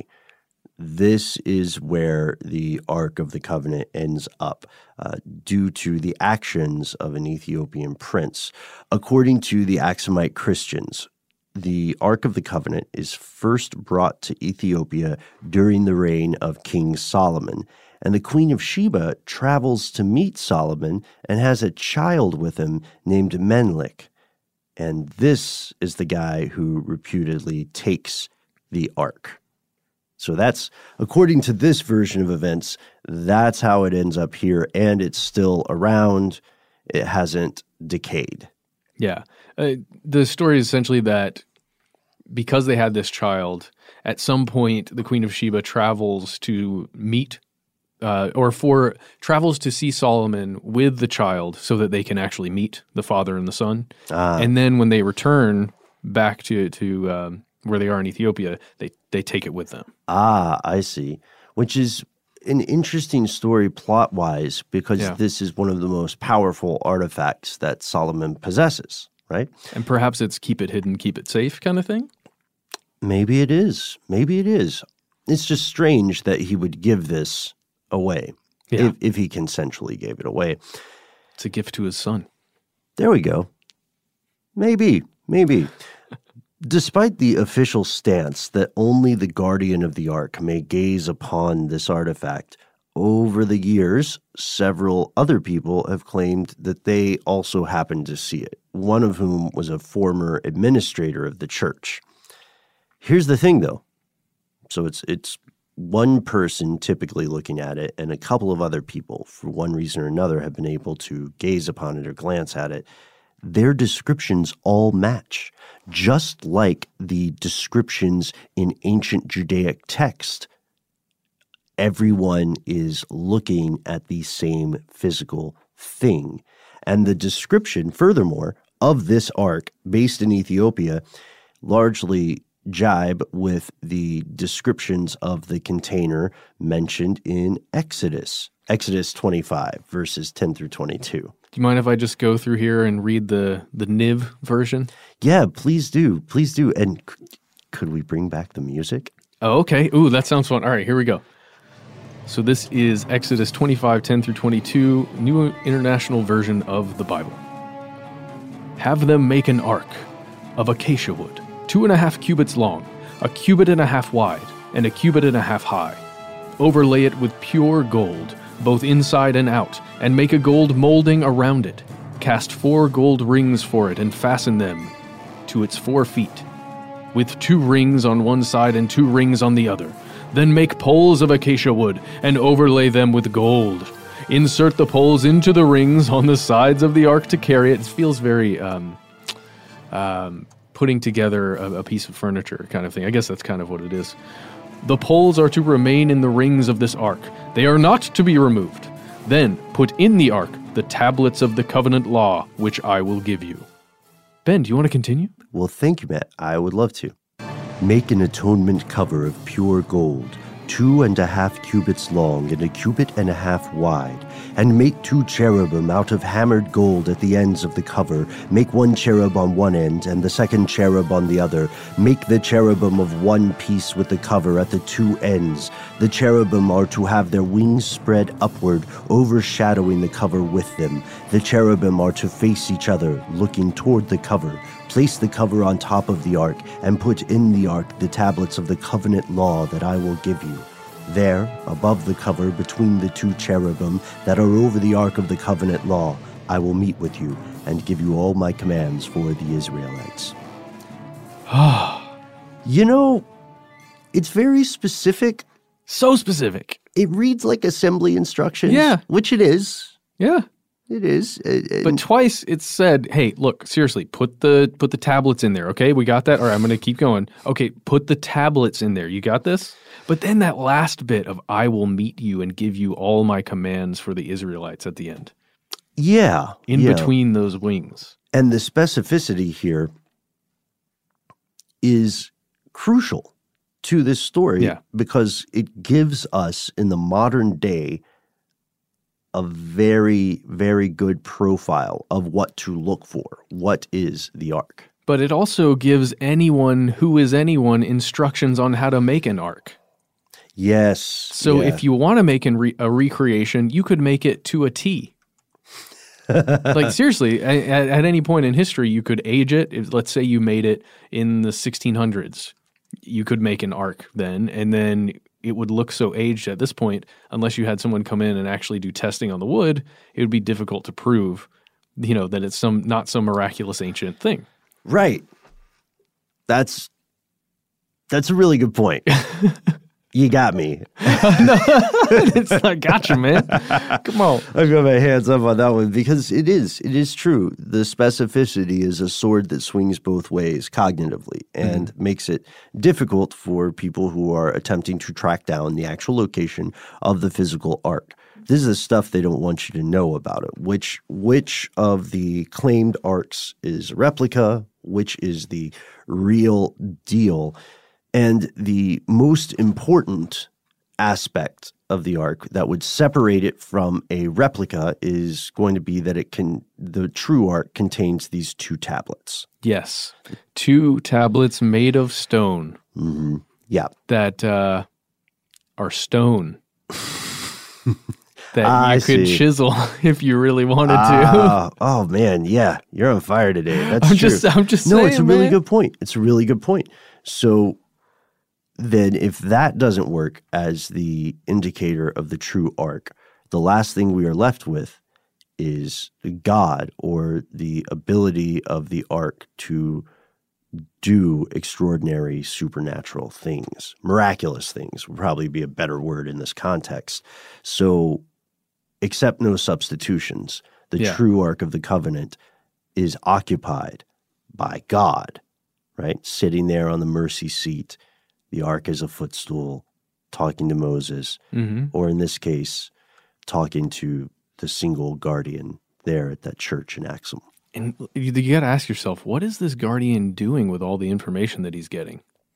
S12: this is where the Ark of the Covenant ends up uh, due to the actions of an Ethiopian prince. According to the Aksumite Christians, the Ark of the Covenant is first brought to Ethiopia during the reign of King Solomon, and the Queen of Sheba travels to meet Solomon and has a child with him named Menelik. And this is the guy who reputedly takes the Ark. So that's, according to this version of events, that's how it ends up here, and it's still around. It hasn't decayed.
S11: Yeah. Uh, the story is essentially that because they had this child, at some point the Queen of Sheba travels to meet uh, or for travels to see Solomon with the child so that they can actually meet the father and the son.
S12: Ah.
S11: And then when they return back to, to um, where they are in Ethiopia, they, they take it with them.
S12: Ah, I see. Which is an interesting story plot-wise because
S11: Yeah.
S12: this is one of the most powerful artifacts that Solomon possesses, right?
S11: And perhaps it's keep it hidden, keep it safe kind of thing?
S12: Maybe it is. Maybe it is. It's just strange that he would give this away,
S11: Yeah.
S12: if, if he consensually gave it away.
S11: It's a gift to his son.
S12: There we go. Maybe, maybe. Despite the official stance that only the guardian of the Ark may gaze upon this artifact, over the years, several other people have claimed that they also happened to see it, one of whom was a former administrator of the church. Here's the thing, though. So it's it's one person typically looking at it, and a couple of other people, for one reason or another, have been able to gaze upon it or glance at it. Their descriptions all match, just like the descriptions in ancient Judaic text. Everyone is looking at the same physical thing. And the description, furthermore, of this ark based in Ethiopia largely jibe with the descriptions of the container mentioned in Exodus, Exodus twenty-five, verses ten through twenty-two.
S11: Do you mind if I just go through here and read the, the Niv version?
S12: Yeah, please do. Please do. And c- could we bring back the music?
S11: Oh, okay. Ooh, that sounds fun. All right, here we go. So this is Exodus twenty-five, ten through twenty-two, New International Version of the Bible. Have them make an ark of acacia wood, two and a half cubits long, a cubit and a half wide, and a cubit and a half high. Overlay it with pure gold, both inside and out, and make a gold molding around it. Cast four gold rings for it and fasten them to its four feet, with two rings on one side and two rings on the other. Then make poles of acacia wood and overlay them with gold. Insert the poles into the rings on the sides of the ark to carry it. It feels very um, um, putting together a, a piece of furniture kind of thing. I guess that's kind of what it is. The poles are to remain in the rings of this ark. They are not to be removed. Then put in the ark the tablets of the covenant law, which I will give you. Ben, do you want to continue?
S12: Well, thank you, Matt. I would love to. Make an atonement cover of pure gold, two and a half cubits long and a cubit and a half wide, and make two cherubim out of hammered gold at the ends of the cover. Make one cherub on one end and the second cherub on the other. Make the cherubim of one piece with the cover at the two ends. The cherubim are to have their wings spread upward, overshadowing the cover with them. The cherubim are to face each other, looking toward the cover. Place the cover on top of the ark, and put in the ark the tablets of the covenant law that I will give you. There, above the cover, between the two cherubim that are over the ark of the covenant law, I will meet with you and give you all my commands for the Israelites. You know, it's very specific.
S11: So specific.
S12: It reads like assembly instructions.
S11: Yeah.
S12: Which it is.
S11: Yeah.
S12: It is. And
S11: But twice it's said, hey, look, seriously, put the put the tablets in there, okay? We got that? All right, I'm going to keep going. Okay, put the tablets in there. You got this? But then that last bit of I will meet you and give you all my commands for the Israelites at the end.
S12: Yeah.
S11: In
S12: yeah.
S11: between those wings.
S12: And the specificity here is crucial to this story
S11: Yeah.
S12: because it gives us in the modern day a very, very good profile of what to look for. What is the ark?
S11: But it also gives anyone who is anyone instructions on how to make an ark.
S12: Yes.
S11: So
S12: yeah.
S11: if you want to make an re- a recreation, you could make it to a T. Like, seriously, at, at any point in history, you could age it. If, let's say you made it in the sixteen hundreds. You could make an ark then, and then it would look so aged at this point, unless you had someone come in and actually do testing on the wood, it would be difficult to prove, you know, that it's some not some miraculous ancient thing.
S12: Right. That's that's a really good point. You got me.
S11: No, it's I got you, man. Come on.
S12: I've got my hands up on that one because it is, it is true. The specificity is a sword that swings both ways cognitively and mm-hmm. makes it difficult for people who are attempting to track down the actual location of the physical ark. This is the stuff they don't want you to know about it. Which which of the claimed arks is a replica? Which is the real deal? And the most important aspect of the ark that would separate it from a replica is going to be that it can the true ark contains these two tablets.
S11: Yes, two tablets made of stone.
S12: Mm-hmm. Yeah,
S11: that uh, are stone. That
S12: I
S11: you could
S12: see.
S11: chisel if you really wanted
S12: uh,
S11: to.
S12: Oh man, yeah, you're on fire today. That's
S11: I'm
S12: true.
S11: just, I'm just
S12: no,
S11: saying,
S12: it's a really
S11: man.
S12: good point. It's a really good point. So then, if that doesn't work as the indicator of the true ark, the last thing we are left with is God, or the ability of the ark to do extraordinary supernatural things. Miraculous things would probably be a better word in this context. So, accept no substitutions. The
S11: Yeah.
S12: true Ark of the Covenant is occupied by God, right? Sitting there on the mercy seat. The Ark is a footstool, talking to Moses,
S11: Mhm.
S12: or in this case, talking to the single guardian there at that church in Axum.
S11: And you, you got to ask yourself, what is this guardian doing with all the information that he's getting?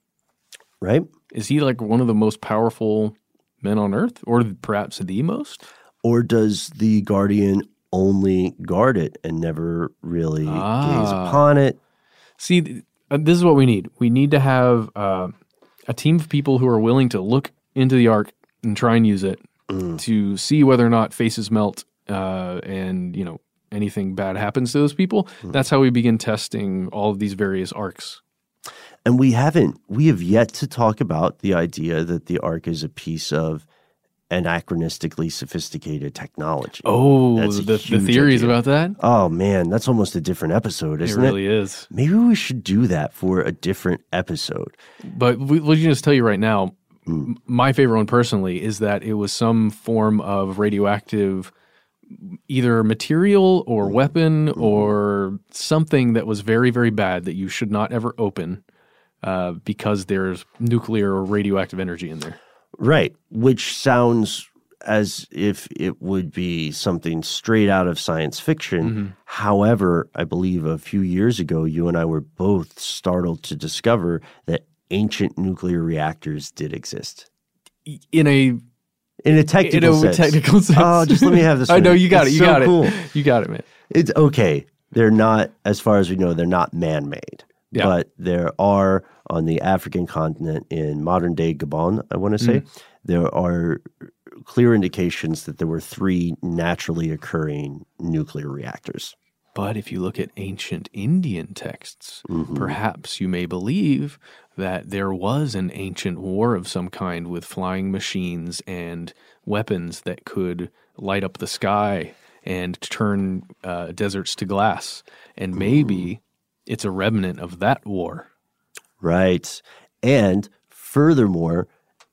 S12: Right?
S11: Is he like one of the most powerful men on earth, or perhaps the most?
S12: Or does the guardian only guard it and never really gaze
S11: Ah.
S12: upon it?
S11: See, th- uh, this is what we need. We need to have uh, a team of people who are willing to look into the ark and try and use it
S12: Mm.
S11: to see whether or not faces melt uh, and, you know, anything bad happens to those people.
S12: Mm.
S11: That's how we begin testing all of these various arcs.
S12: And we haven't, we have yet to talk about the idea that the Ark is a piece of anachronistically sophisticated technology.
S11: Oh,
S12: That's a
S11: the, the
S12: huge
S11: theories
S12: idea.
S11: about that?
S12: Oh man, that's almost a different episode, isn't it?
S11: really is.
S12: Maybe we should do that for a different episode.
S11: But we, we'll just tell you right now,
S12: Mm.
S11: m- my favorite one personally is that it was some form of radioactive either material or weapon or something that was very, very bad that you should not ever open uh, because there's nuclear or radioactive energy in there.
S12: Right, which sounds as if it would be something straight out of science fiction.
S11: Mm-hmm.
S12: However, I believe a few years ago, you and I were both startled to discover that ancient nuclear reactors did exist.
S11: In a
S12: In a technical
S11: in a
S12: sense.
S11: technical sense.
S12: Oh, just let me have this.
S11: I know
S12: one.
S11: you got
S12: It's
S11: it. You
S12: so
S11: got
S12: cool.
S11: it. You got it, man.
S12: It's okay. They're not, as far as we know, they're not man-made.
S11: Yeah.
S12: But there are on the African continent in modern-day Gabon, I want to say,
S11: Mm.
S12: there are clear indications that there were three naturally occurring nuclear reactors.
S11: But if you look at ancient Indian texts,
S12: Mhm.
S11: perhaps you may believe that there was an ancient war of some kind with flying machines and weapons that could light up the sky and turn uh, deserts to glass. And maybe it's a remnant of that war.
S12: Right. And furthermore,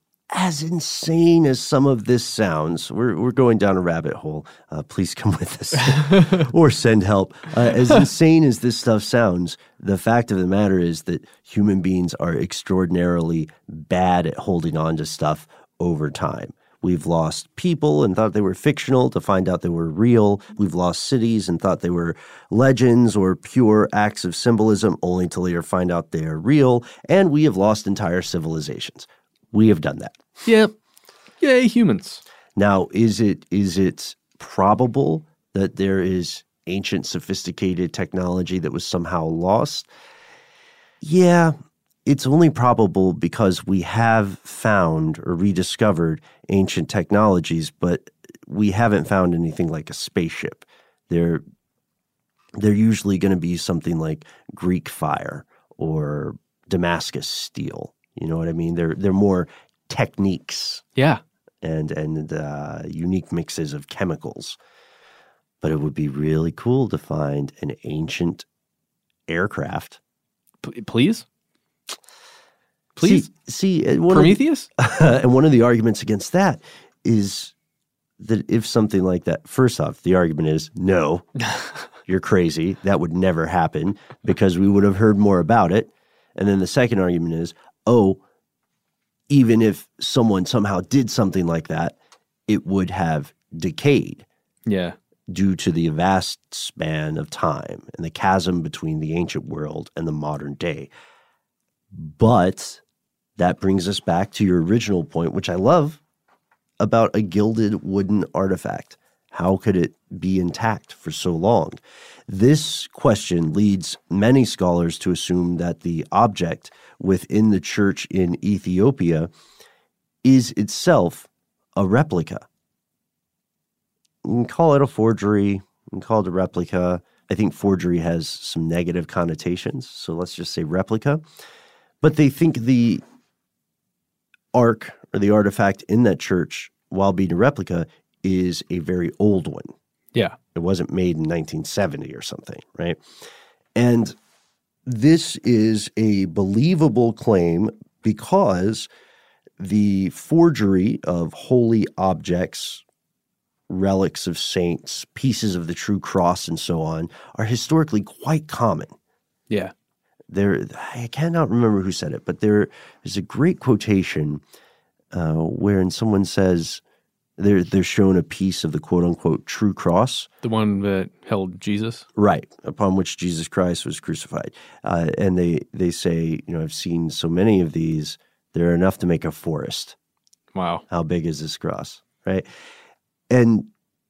S12: as insane as some of this sounds, we're we're going down a rabbit hole. Uh, please come with us or send help. Uh, as insane as this stuff sounds, the fact of the matter is that human beings are extraordinarily bad at holding on to stuff over time. We've lost people and thought they were fictional to find out they were real. We've lost cities and thought they were legends or pure acts of symbolism only to later find out they are real. And we have lost entire civilizations. We have done that.
S11: Yep. Yay, humans.
S12: Now, is it is it probable that there is ancient sophisticated technology that was somehow lost? Yeah, it's only probable because we have found or rediscovered ancient technologies, but we haven't found anything like a spaceship They're they're usually going to be something like Greek fire or Damascus steel. You know what I mean? They're they're more techniques.
S11: Yeah.
S12: And and uh, unique mixes of chemicals. But it would be really cool to find an ancient aircraft.
S11: P- please? Please?
S12: See, see one
S11: Prometheus?
S12: Of, and one of the arguments against that is that if something like that, first off, the argument is no, you're crazy. That would never happen because we would have heard more about it. And then the second argument is, oh, even if someone somehow did something like that, it would have decayed.
S11: Yeah.
S12: Due to the vast span of time and the chasm between the ancient world and the modern day. But that brings us back to your original point, which I love, about a gilded wooden artifact. How could it be intact for so long? This question leads many scholars to assume that the object within the church in Ethiopia is itself a replica. You can call it a forgery, you can call it a replica. I think forgery has some negative connotations, so let's just say replica. But they think the ark or the artifact in that church, while being a replica, is a very old one.
S11: Yeah.
S12: It wasn't made in nineteen seventy or something, right? And this is a believable claim because the forgery of holy objects, relics of saints, pieces of the true cross, and so on, are historically quite common.
S11: Yeah.
S12: There, I cannot remember who said it, but there is a great quotation uh, wherein someone says they're, they're shown a piece of the quote-unquote true cross.
S11: The one that held Jesus?
S12: Right, upon which Jesus Christ was crucified. Uh, and they, they say, you know, I've seen so many of these, they're enough to make a forest.
S11: Wow.
S12: How big is this cross, right? And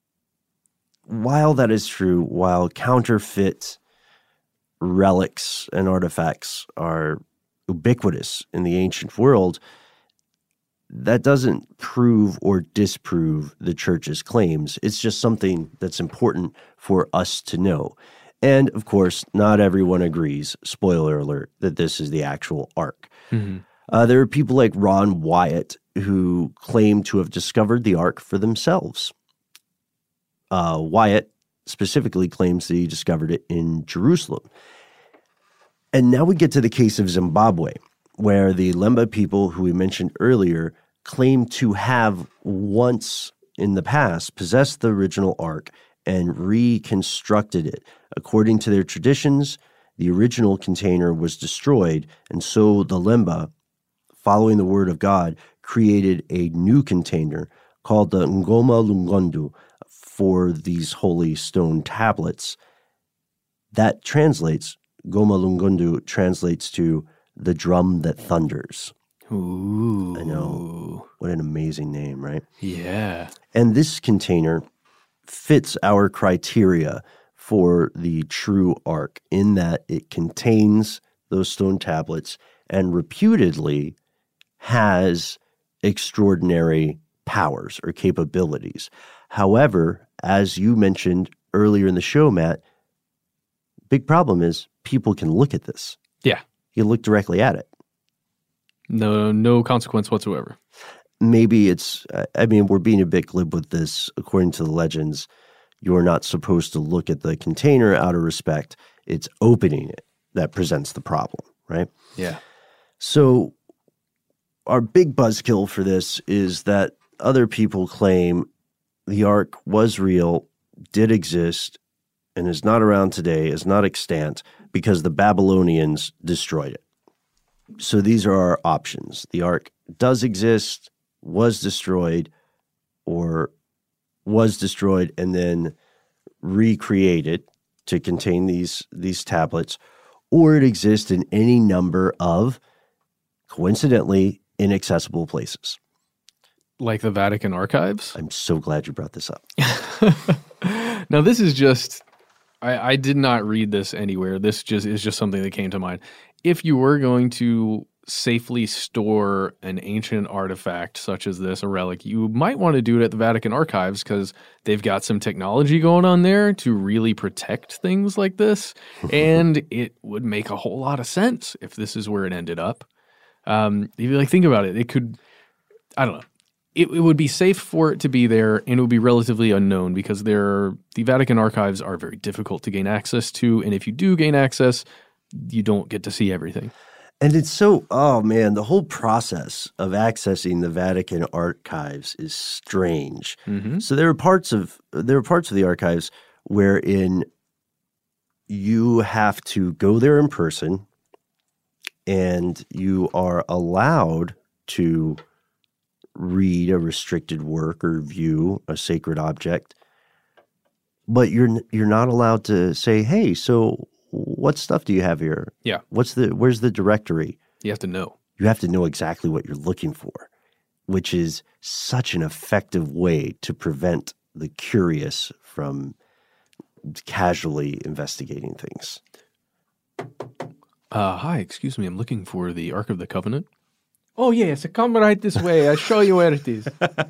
S12: while that is true, while counterfeit relics and artifacts are ubiquitous in the ancient world, that doesn't prove or disprove the church's claims. It's just something that's important for us to know. And, of course, not everyone agrees, spoiler alert, that this is the actual ark.
S11: Mm-hmm.
S12: Uh, there are people like Ron Wyatt who claim to have discovered the ark for themselves. Uh, Wyatt specifically claims that he discovered it in Jerusalem. And now we get to the case of Zimbabwe, where the Lemba people who we mentioned earlier claim to have once in the past possessed the original ark and reconstructed it. According to their traditions, the original container was destroyed, and so the Lemba, following the word of God, created a new container called the Ngoma Lungondu for these holy stone tablets. That translates, Ngoma Lungondu translates to the drum that thunders.
S11: Ooh.
S12: I know. What an amazing name, right?
S11: Yeah.
S12: And this container fits our criteria for the true ark in that it contains those stone tablets and reputedly has extraordinary powers or capabilities. However, as you mentioned earlier in the show, Matt, big problem is people can look at this.
S11: Yeah.
S12: You look directly at it.
S11: No, no consequence whatsoever.
S12: Maybe it's, I mean, we're being a bit glib with this. According to the legends, you're not supposed to look at the container out of respect. It's opening it that presents the problem, right?
S11: Yeah.
S12: So our big buzzkill for this is that other people claim the ark was real, did exist, and is not around today, is not extant, because the Babylonians destroyed it. So these are our options. The ark does exist, was destroyed, or was destroyed and then recreated to contain these, these tablets, or it exists in any number of, coincidentally, inaccessible places.
S11: Like the Vatican archives?
S12: I'm so glad you brought this up.
S11: Now, this is just, I, I did not read this anywhere. This just is just something that came to mind. If you were going to safely store an ancient artifact such as this, a relic, you might want to do it at the Vatican Archives because they've got some technology going on there to really protect things like this. And it would make a whole lot of sense if this is where it ended up. Um, if you like think about it, it could, I don't know. It, it would be safe for it to be there, and it would be relatively unknown because they're, the Vatican Archives are very difficult to gain access to. And if you do gain access, you don't get to see everything.
S12: And it's so, oh man, the whole process of accessing the Vatican archives is strange.
S11: Mm-hmm.
S12: So there are parts of there are parts of the archives wherein you have to go there in person, and you are allowed to read a restricted work or view a sacred object, but you're you're not allowed to say, "Hey, so." What stuff do you have here?
S11: Yeah.
S12: What's the, where's the directory?
S11: You have to know.
S12: You have to know exactly what you're looking for, which is such an effective way to prevent the curious from casually investigating things.
S11: Uh, hi, excuse me. I'm looking for the Ark of the Covenant. Oh, yes. Come right this way. I'll show you where it is.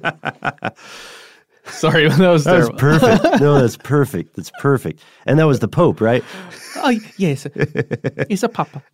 S11: Sorry, that was
S12: That was
S11: terrible.
S12: perfect. No, that's perfect. That's perfect. And that was the Pope, right?
S11: Oh, yes. It's a papa.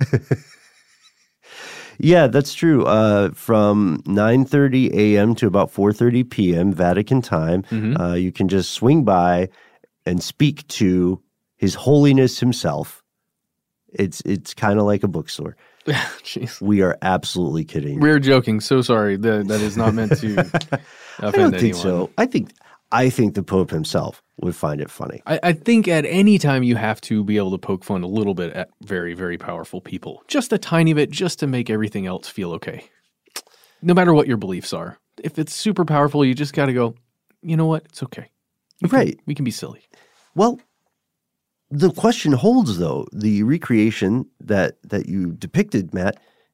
S12: Yeah, that's true. Uh, from nine thirty a.m. to about four thirty p.m. Vatican time,
S11: Mm-hmm.
S12: uh, you can just swing by and speak to His Holiness himself. It's it's kind of like a bookstore.
S11: Jeez.
S12: We are absolutely kidding.
S11: We're joking. So sorry. That, that is not meant to offend
S12: I don't think
S11: anyone.
S12: so. I think I think the Pope himself would find it funny.
S11: I, I think at any time you have to be able to poke fun a little bit at very, very powerful people. Just a tiny bit, just to make everything else feel okay. No matter what your beliefs are. If it's super powerful, you just got to go, you know what? It's okay. We
S12: Right.
S11: Can, we can be silly.
S12: Well, the question holds, though. The recreation that that you depicted, Matt,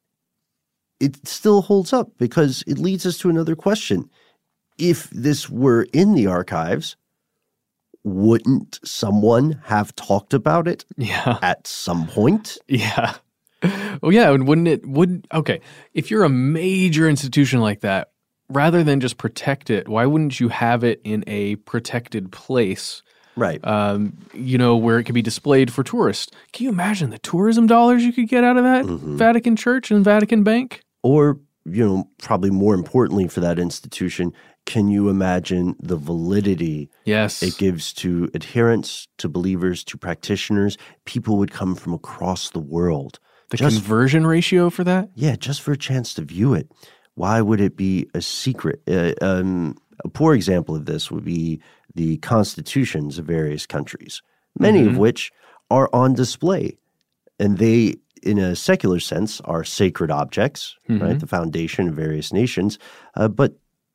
S12: it still holds up because it leads us to another question. If this were in the archives, wouldn't someone have talked about it
S11: Yeah.
S12: at some point?
S11: Yeah. Well, yeah, and wouldn't it, wouldn't, okay, if you're a major institution like that, rather than just protect it, why wouldn't you have it in a protected place?
S12: Right.
S11: Um, you know, where it could be displayed for tourists. Can you imagine the tourism dollars you could get out of that
S12: Mm-hmm.
S11: Vatican Church and Vatican Bank?
S12: Or, you know, probably more importantly for that institution, can you imagine the validity
S11: Yes.
S12: it gives to adherents, to believers, to practitioners? People would come from across the world.
S11: The
S12: Just-
S11: conversion ratio for that?
S12: Yeah, just for a chance to view it. Why would it be a secret? Uh, um, a poor example of this would be the constitutions of various countries, many
S11: Mhm.
S12: of which are on display. And they, in a secular sense, are sacred objects,
S11: Mhm.
S12: right? The foundation of various nations. Uh, but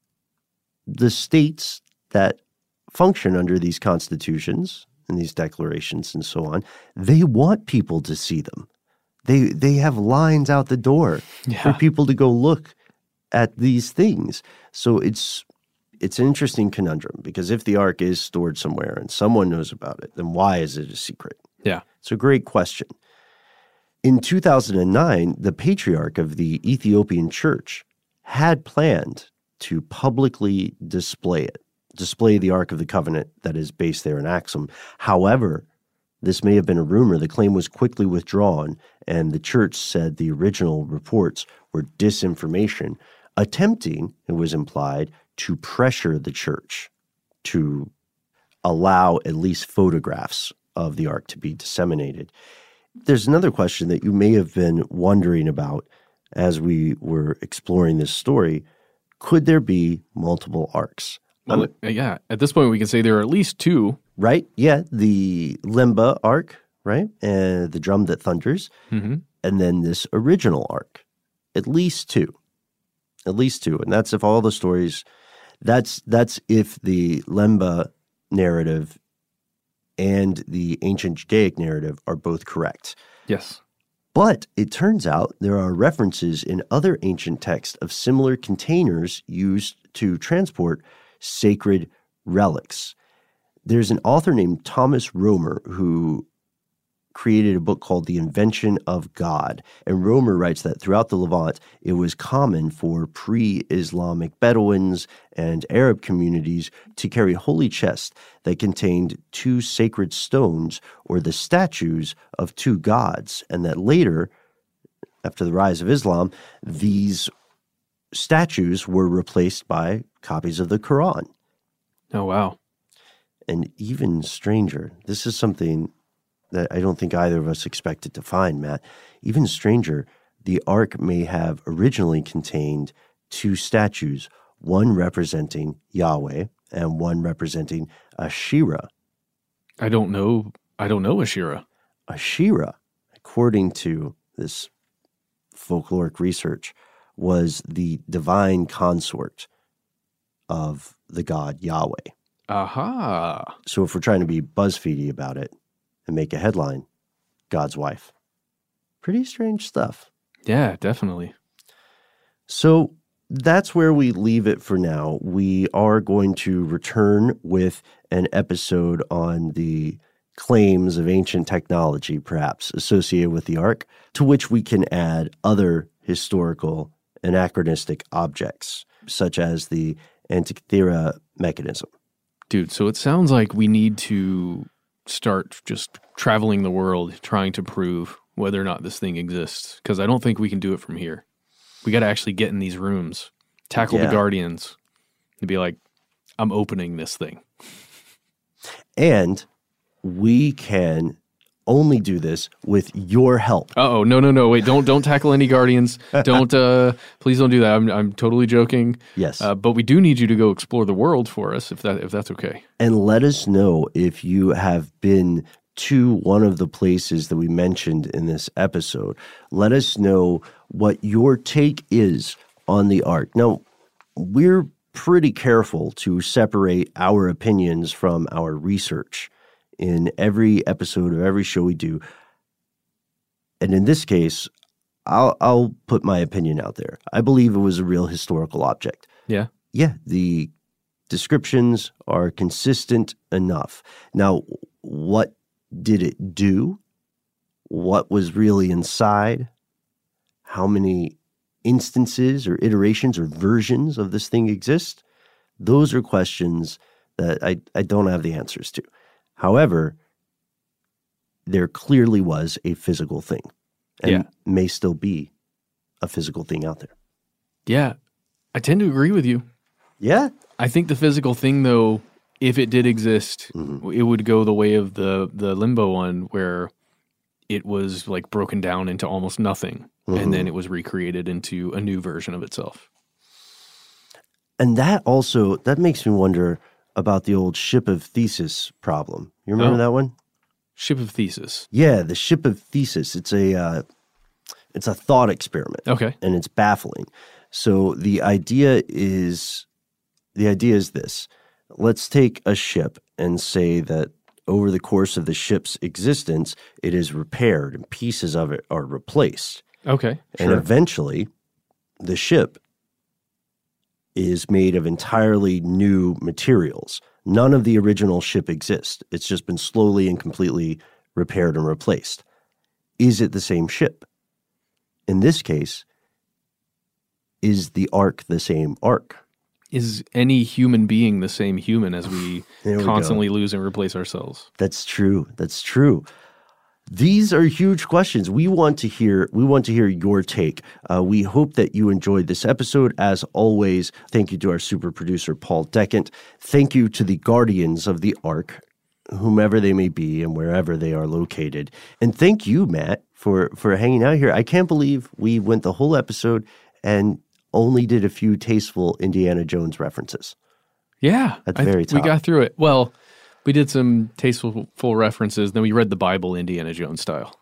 S12: the states that function under these constitutions and these declarations and so on, they want people to see them. They they have lines out the door
S11: Yeah.
S12: for people to go look at these things. So it's it's an interesting conundrum because if the Ark is stored somewhere and someone knows about it, then why is it a secret?
S11: Yeah.
S12: It's a great question. In two thousand nine, the patriarch of the Ethiopian church had planned to publicly display it, display the Ark of the Covenant that is based there in Axum. However, this may have been a rumor. The claim was quickly withdrawn, and the church said the original reports were disinformation, attempting, it was implied, to pressure the church to allow at least photographs of the Ark to be disseminated. There's another question that you may have been wondering about as we were exploring this story. Could there be multiple arks?
S11: Well,
S12: Um,
S11: yeah. At this point, we can say there are at least two.
S12: Right? Yeah, the Lemba Ark, right? And the Drum That Thunders.
S11: Mm-hmm.
S12: And then this original ark. At least two. At least two. And that's if all the stories, that's that's if the Lemba narrative and the ancient Judaic narrative are both correct.
S11: Yes.
S12: But it turns out there are references in other ancient texts of similar containers used to transport sacred relics. There's an author named Thomas Romer who created a book called The Invention of God. And Romer writes that throughout the Levant, it was common for pre-Islamic Bedouins and Arab communities to carry holy chests that contained two sacred stones or the statues of two gods, and that later, after the rise of Islam, these statues were replaced by copies of the Quran.
S11: Oh, wow.
S12: And even stranger, this is something that I don't think either of us expected to find, Matt. Even stranger, the Ark may have originally contained two statues, one representing Yahweh and one representing Asherah.
S11: I don't know. I don't know Asherah.
S12: Asherah, according to this folkloric research, was the divine consort of the god Yahweh.
S11: Aha.
S12: So if we're trying to be BuzzFeedy about it and make a headline, God's wife. Pretty strange stuff.
S11: Yeah, definitely.
S12: So that's where we leave it for now. We are going to return with an episode on the claims of ancient technology, perhaps, associated with the Ark, to which we can add other historical anachronistic objects, such as the Antikythera mechanism.
S11: Dude, so it sounds like we need to start just traveling the world trying to prove whether or not this thing exists, because I don't think we can do it from here. We got to actually get in these rooms, tackle
S12: Yeah.
S11: the Guardians, and be like, I'm opening this thing.
S12: And we can only do this with your help.
S11: Uh-oh, no, no, no, wait, don't don't tackle any Guardians. Don't, uh, please don't do that. I'm I'm totally joking.
S12: Yes.
S11: Uh, but we do need you to go explore the world for us, if that if that's okay.
S12: And let us know if you have been to one of the places that we mentioned in this episode. Let us know what your take is on the Ark. Now, we're pretty careful to separate our opinions from our research in every episode of every show we do. And in this case, I'll, I'll put my opinion out there. I believe it was a real historical object.
S11: Yeah.
S12: Yeah, the descriptions are consistent enough. Now, what did it do? What was really inside? How many instances or iterations or versions of this thing exist? Those are questions that I, I don't have the answers to. However, there clearly was a physical thing, and
S11: Yeah.
S12: may still be a physical thing out there.
S11: Yeah, I tend to agree with you.
S12: Yeah?
S11: I think the physical thing, though, if it did exist,
S12: Mm-hmm.
S11: it would go the way of the, the Limbo one, where it was like broken down into almost nothing,
S12: Mhm.
S11: and then it was recreated into a new version of itself.
S12: And that also, that makes me wonder about the old Ship of Theseus problem. You remember
S11: Oh.
S12: that one?
S11: Ship of Theseus.
S12: Yeah, the Ship of Theseus. It's a uh, it's a thought experiment.
S11: Okay.
S12: And it's baffling. So the idea is the idea is this. Let's take a ship and say that over the course of the ship's existence, it is repaired and pieces of it are replaced.
S11: Okay,
S12: And
S11: sure.
S12: eventually, the ship is made of entirely new materials. None of the original ship exists. It's just been slowly and completely repaired and replaced. Is it the same ship? In this case, is the Ark the same Ark?
S11: Is any human being the same human as we
S12: There we
S11: constantly
S12: go.
S11: lose and replace ourselves?
S12: That's true. That's true. These are huge questions. We want to hear. We want to hear your take. Uh, we hope that you enjoyed this episode. As always, thank you to our super producer Paul Decant. Thank you to the guardians of the Ark, whomever they may be and wherever they are located. And thank you, Matt, for for hanging out here. I can't believe we went the whole episode and only did a few tasteful Indiana Jones references.
S11: Yeah.
S12: At the
S11: I-
S12: very top.
S11: We got through it. Well, we did some tasteful full references, then we read the Bible Indiana Jones style.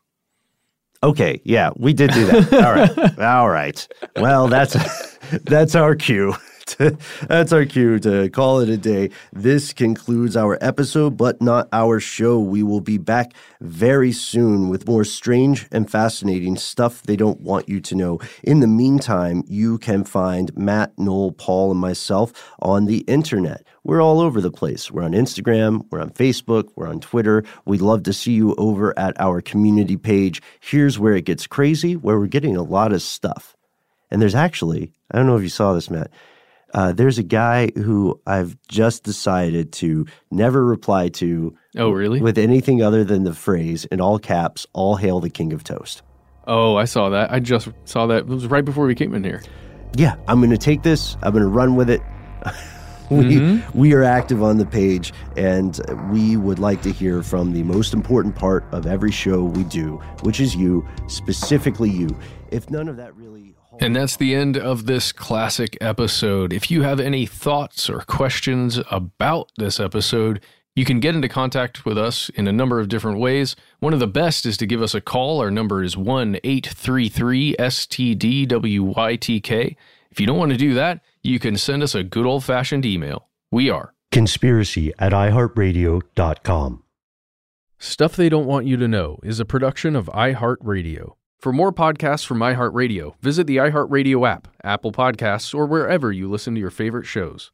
S12: Okay, yeah, we did do that. All right. All right. Well, that's that's our cue That's our cue to call it a day. This concludes our episode, but not our show. We will be back very soon with more strange and fascinating stuff they don't want you to know. In the meantime, you can find Matt, Noel, Paul, and myself on the internet. We're all over the place. We're on Instagram, we're on Facebook, we're on Twitter. We'd love to see you over at our community page. Here's where it gets crazy, where we're getting a lot of stuff. And there's actually, I don't know if you saw this, Matt, uh, there's a guy who I've just decided to never reply to.
S11: Oh, really?
S12: With anything other than the phrase, in all caps, all hail the king of toast.
S11: Oh, I saw that. I just saw that. It was right before we came in here.
S12: Yeah, I'm going to take this. I'm going to run with it. we, mm-hmm. we are active on the page, and we would like to hear from the most important part of every show we do, which is you, specifically you. If none of that really...
S11: And that's the end of this classic episode. If you have any thoughts or questions about this episode, you can get into contact with us in a number of different ways. One of the best is to give us a call. Our number is one eight three three S T D W Y T K. If you don't want to do that, you can send us a good old-fashioned email. We are
S9: conspiracy at i heart radio dot com.
S11: Stuff They Don't Want You to Know is a production of iHeartRadio. For more podcasts from iHeartRadio, visit the iHeartRadio app, Apple Podcasts, or wherever you listen to your favorite shows.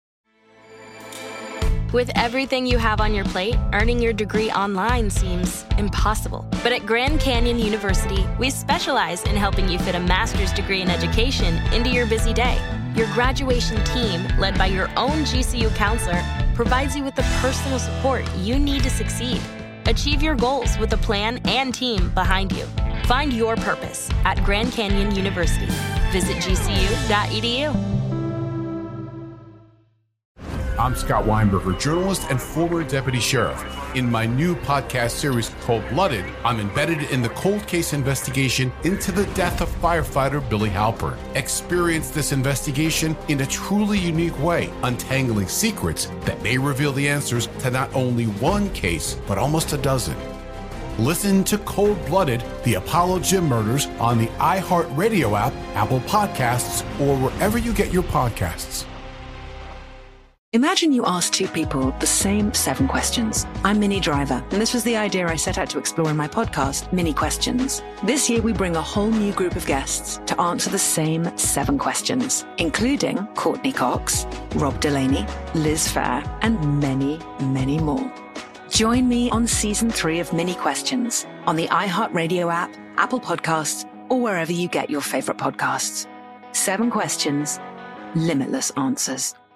S2: With everything you have on your plate, earning your degree online seems impossible. But at Grand Canyon University, we specialize in helping you fit a master's degree in education into your busy day. Your graduation team, led by your own G C U counselor, provides you with the personal support you need to succeed. Achieve your goals with a plan and team behind you. Find your purpose at Grand Canyon University. Visit G C U dot E D U.
S1: I'm Scott Weinberger, journalist and former deputy sheriff. In my new podcast series, Cold Blooded, I'm embedded in the cold case investigation into the death of firefighter Billy Halpern. Experience this investigation in a truly unique way, untangling secrets that may reveal the answers to not only one case, but almost a dozen. Listen to Cold Blooded, the Apollo Gym Murders on the iHeartRadio app, Apple Podcasts, or wherever you get your podcasts.
S3: Imagine you ask two people the same seven questions. I'm Minnie Driver, and this was the idea I set out to explore in my podcast, Minnie Questions. This year, we bring a whole new group of guests to answer the same seven questions, including Courtney Cox, Rob Delaney, Liz Phair, and many, many more. Join me on season three of Minnie Questions on the iHeartRadio app, Apple Podcasts, or wherever you get your favorite podcasts. Seven questions, limitless answers.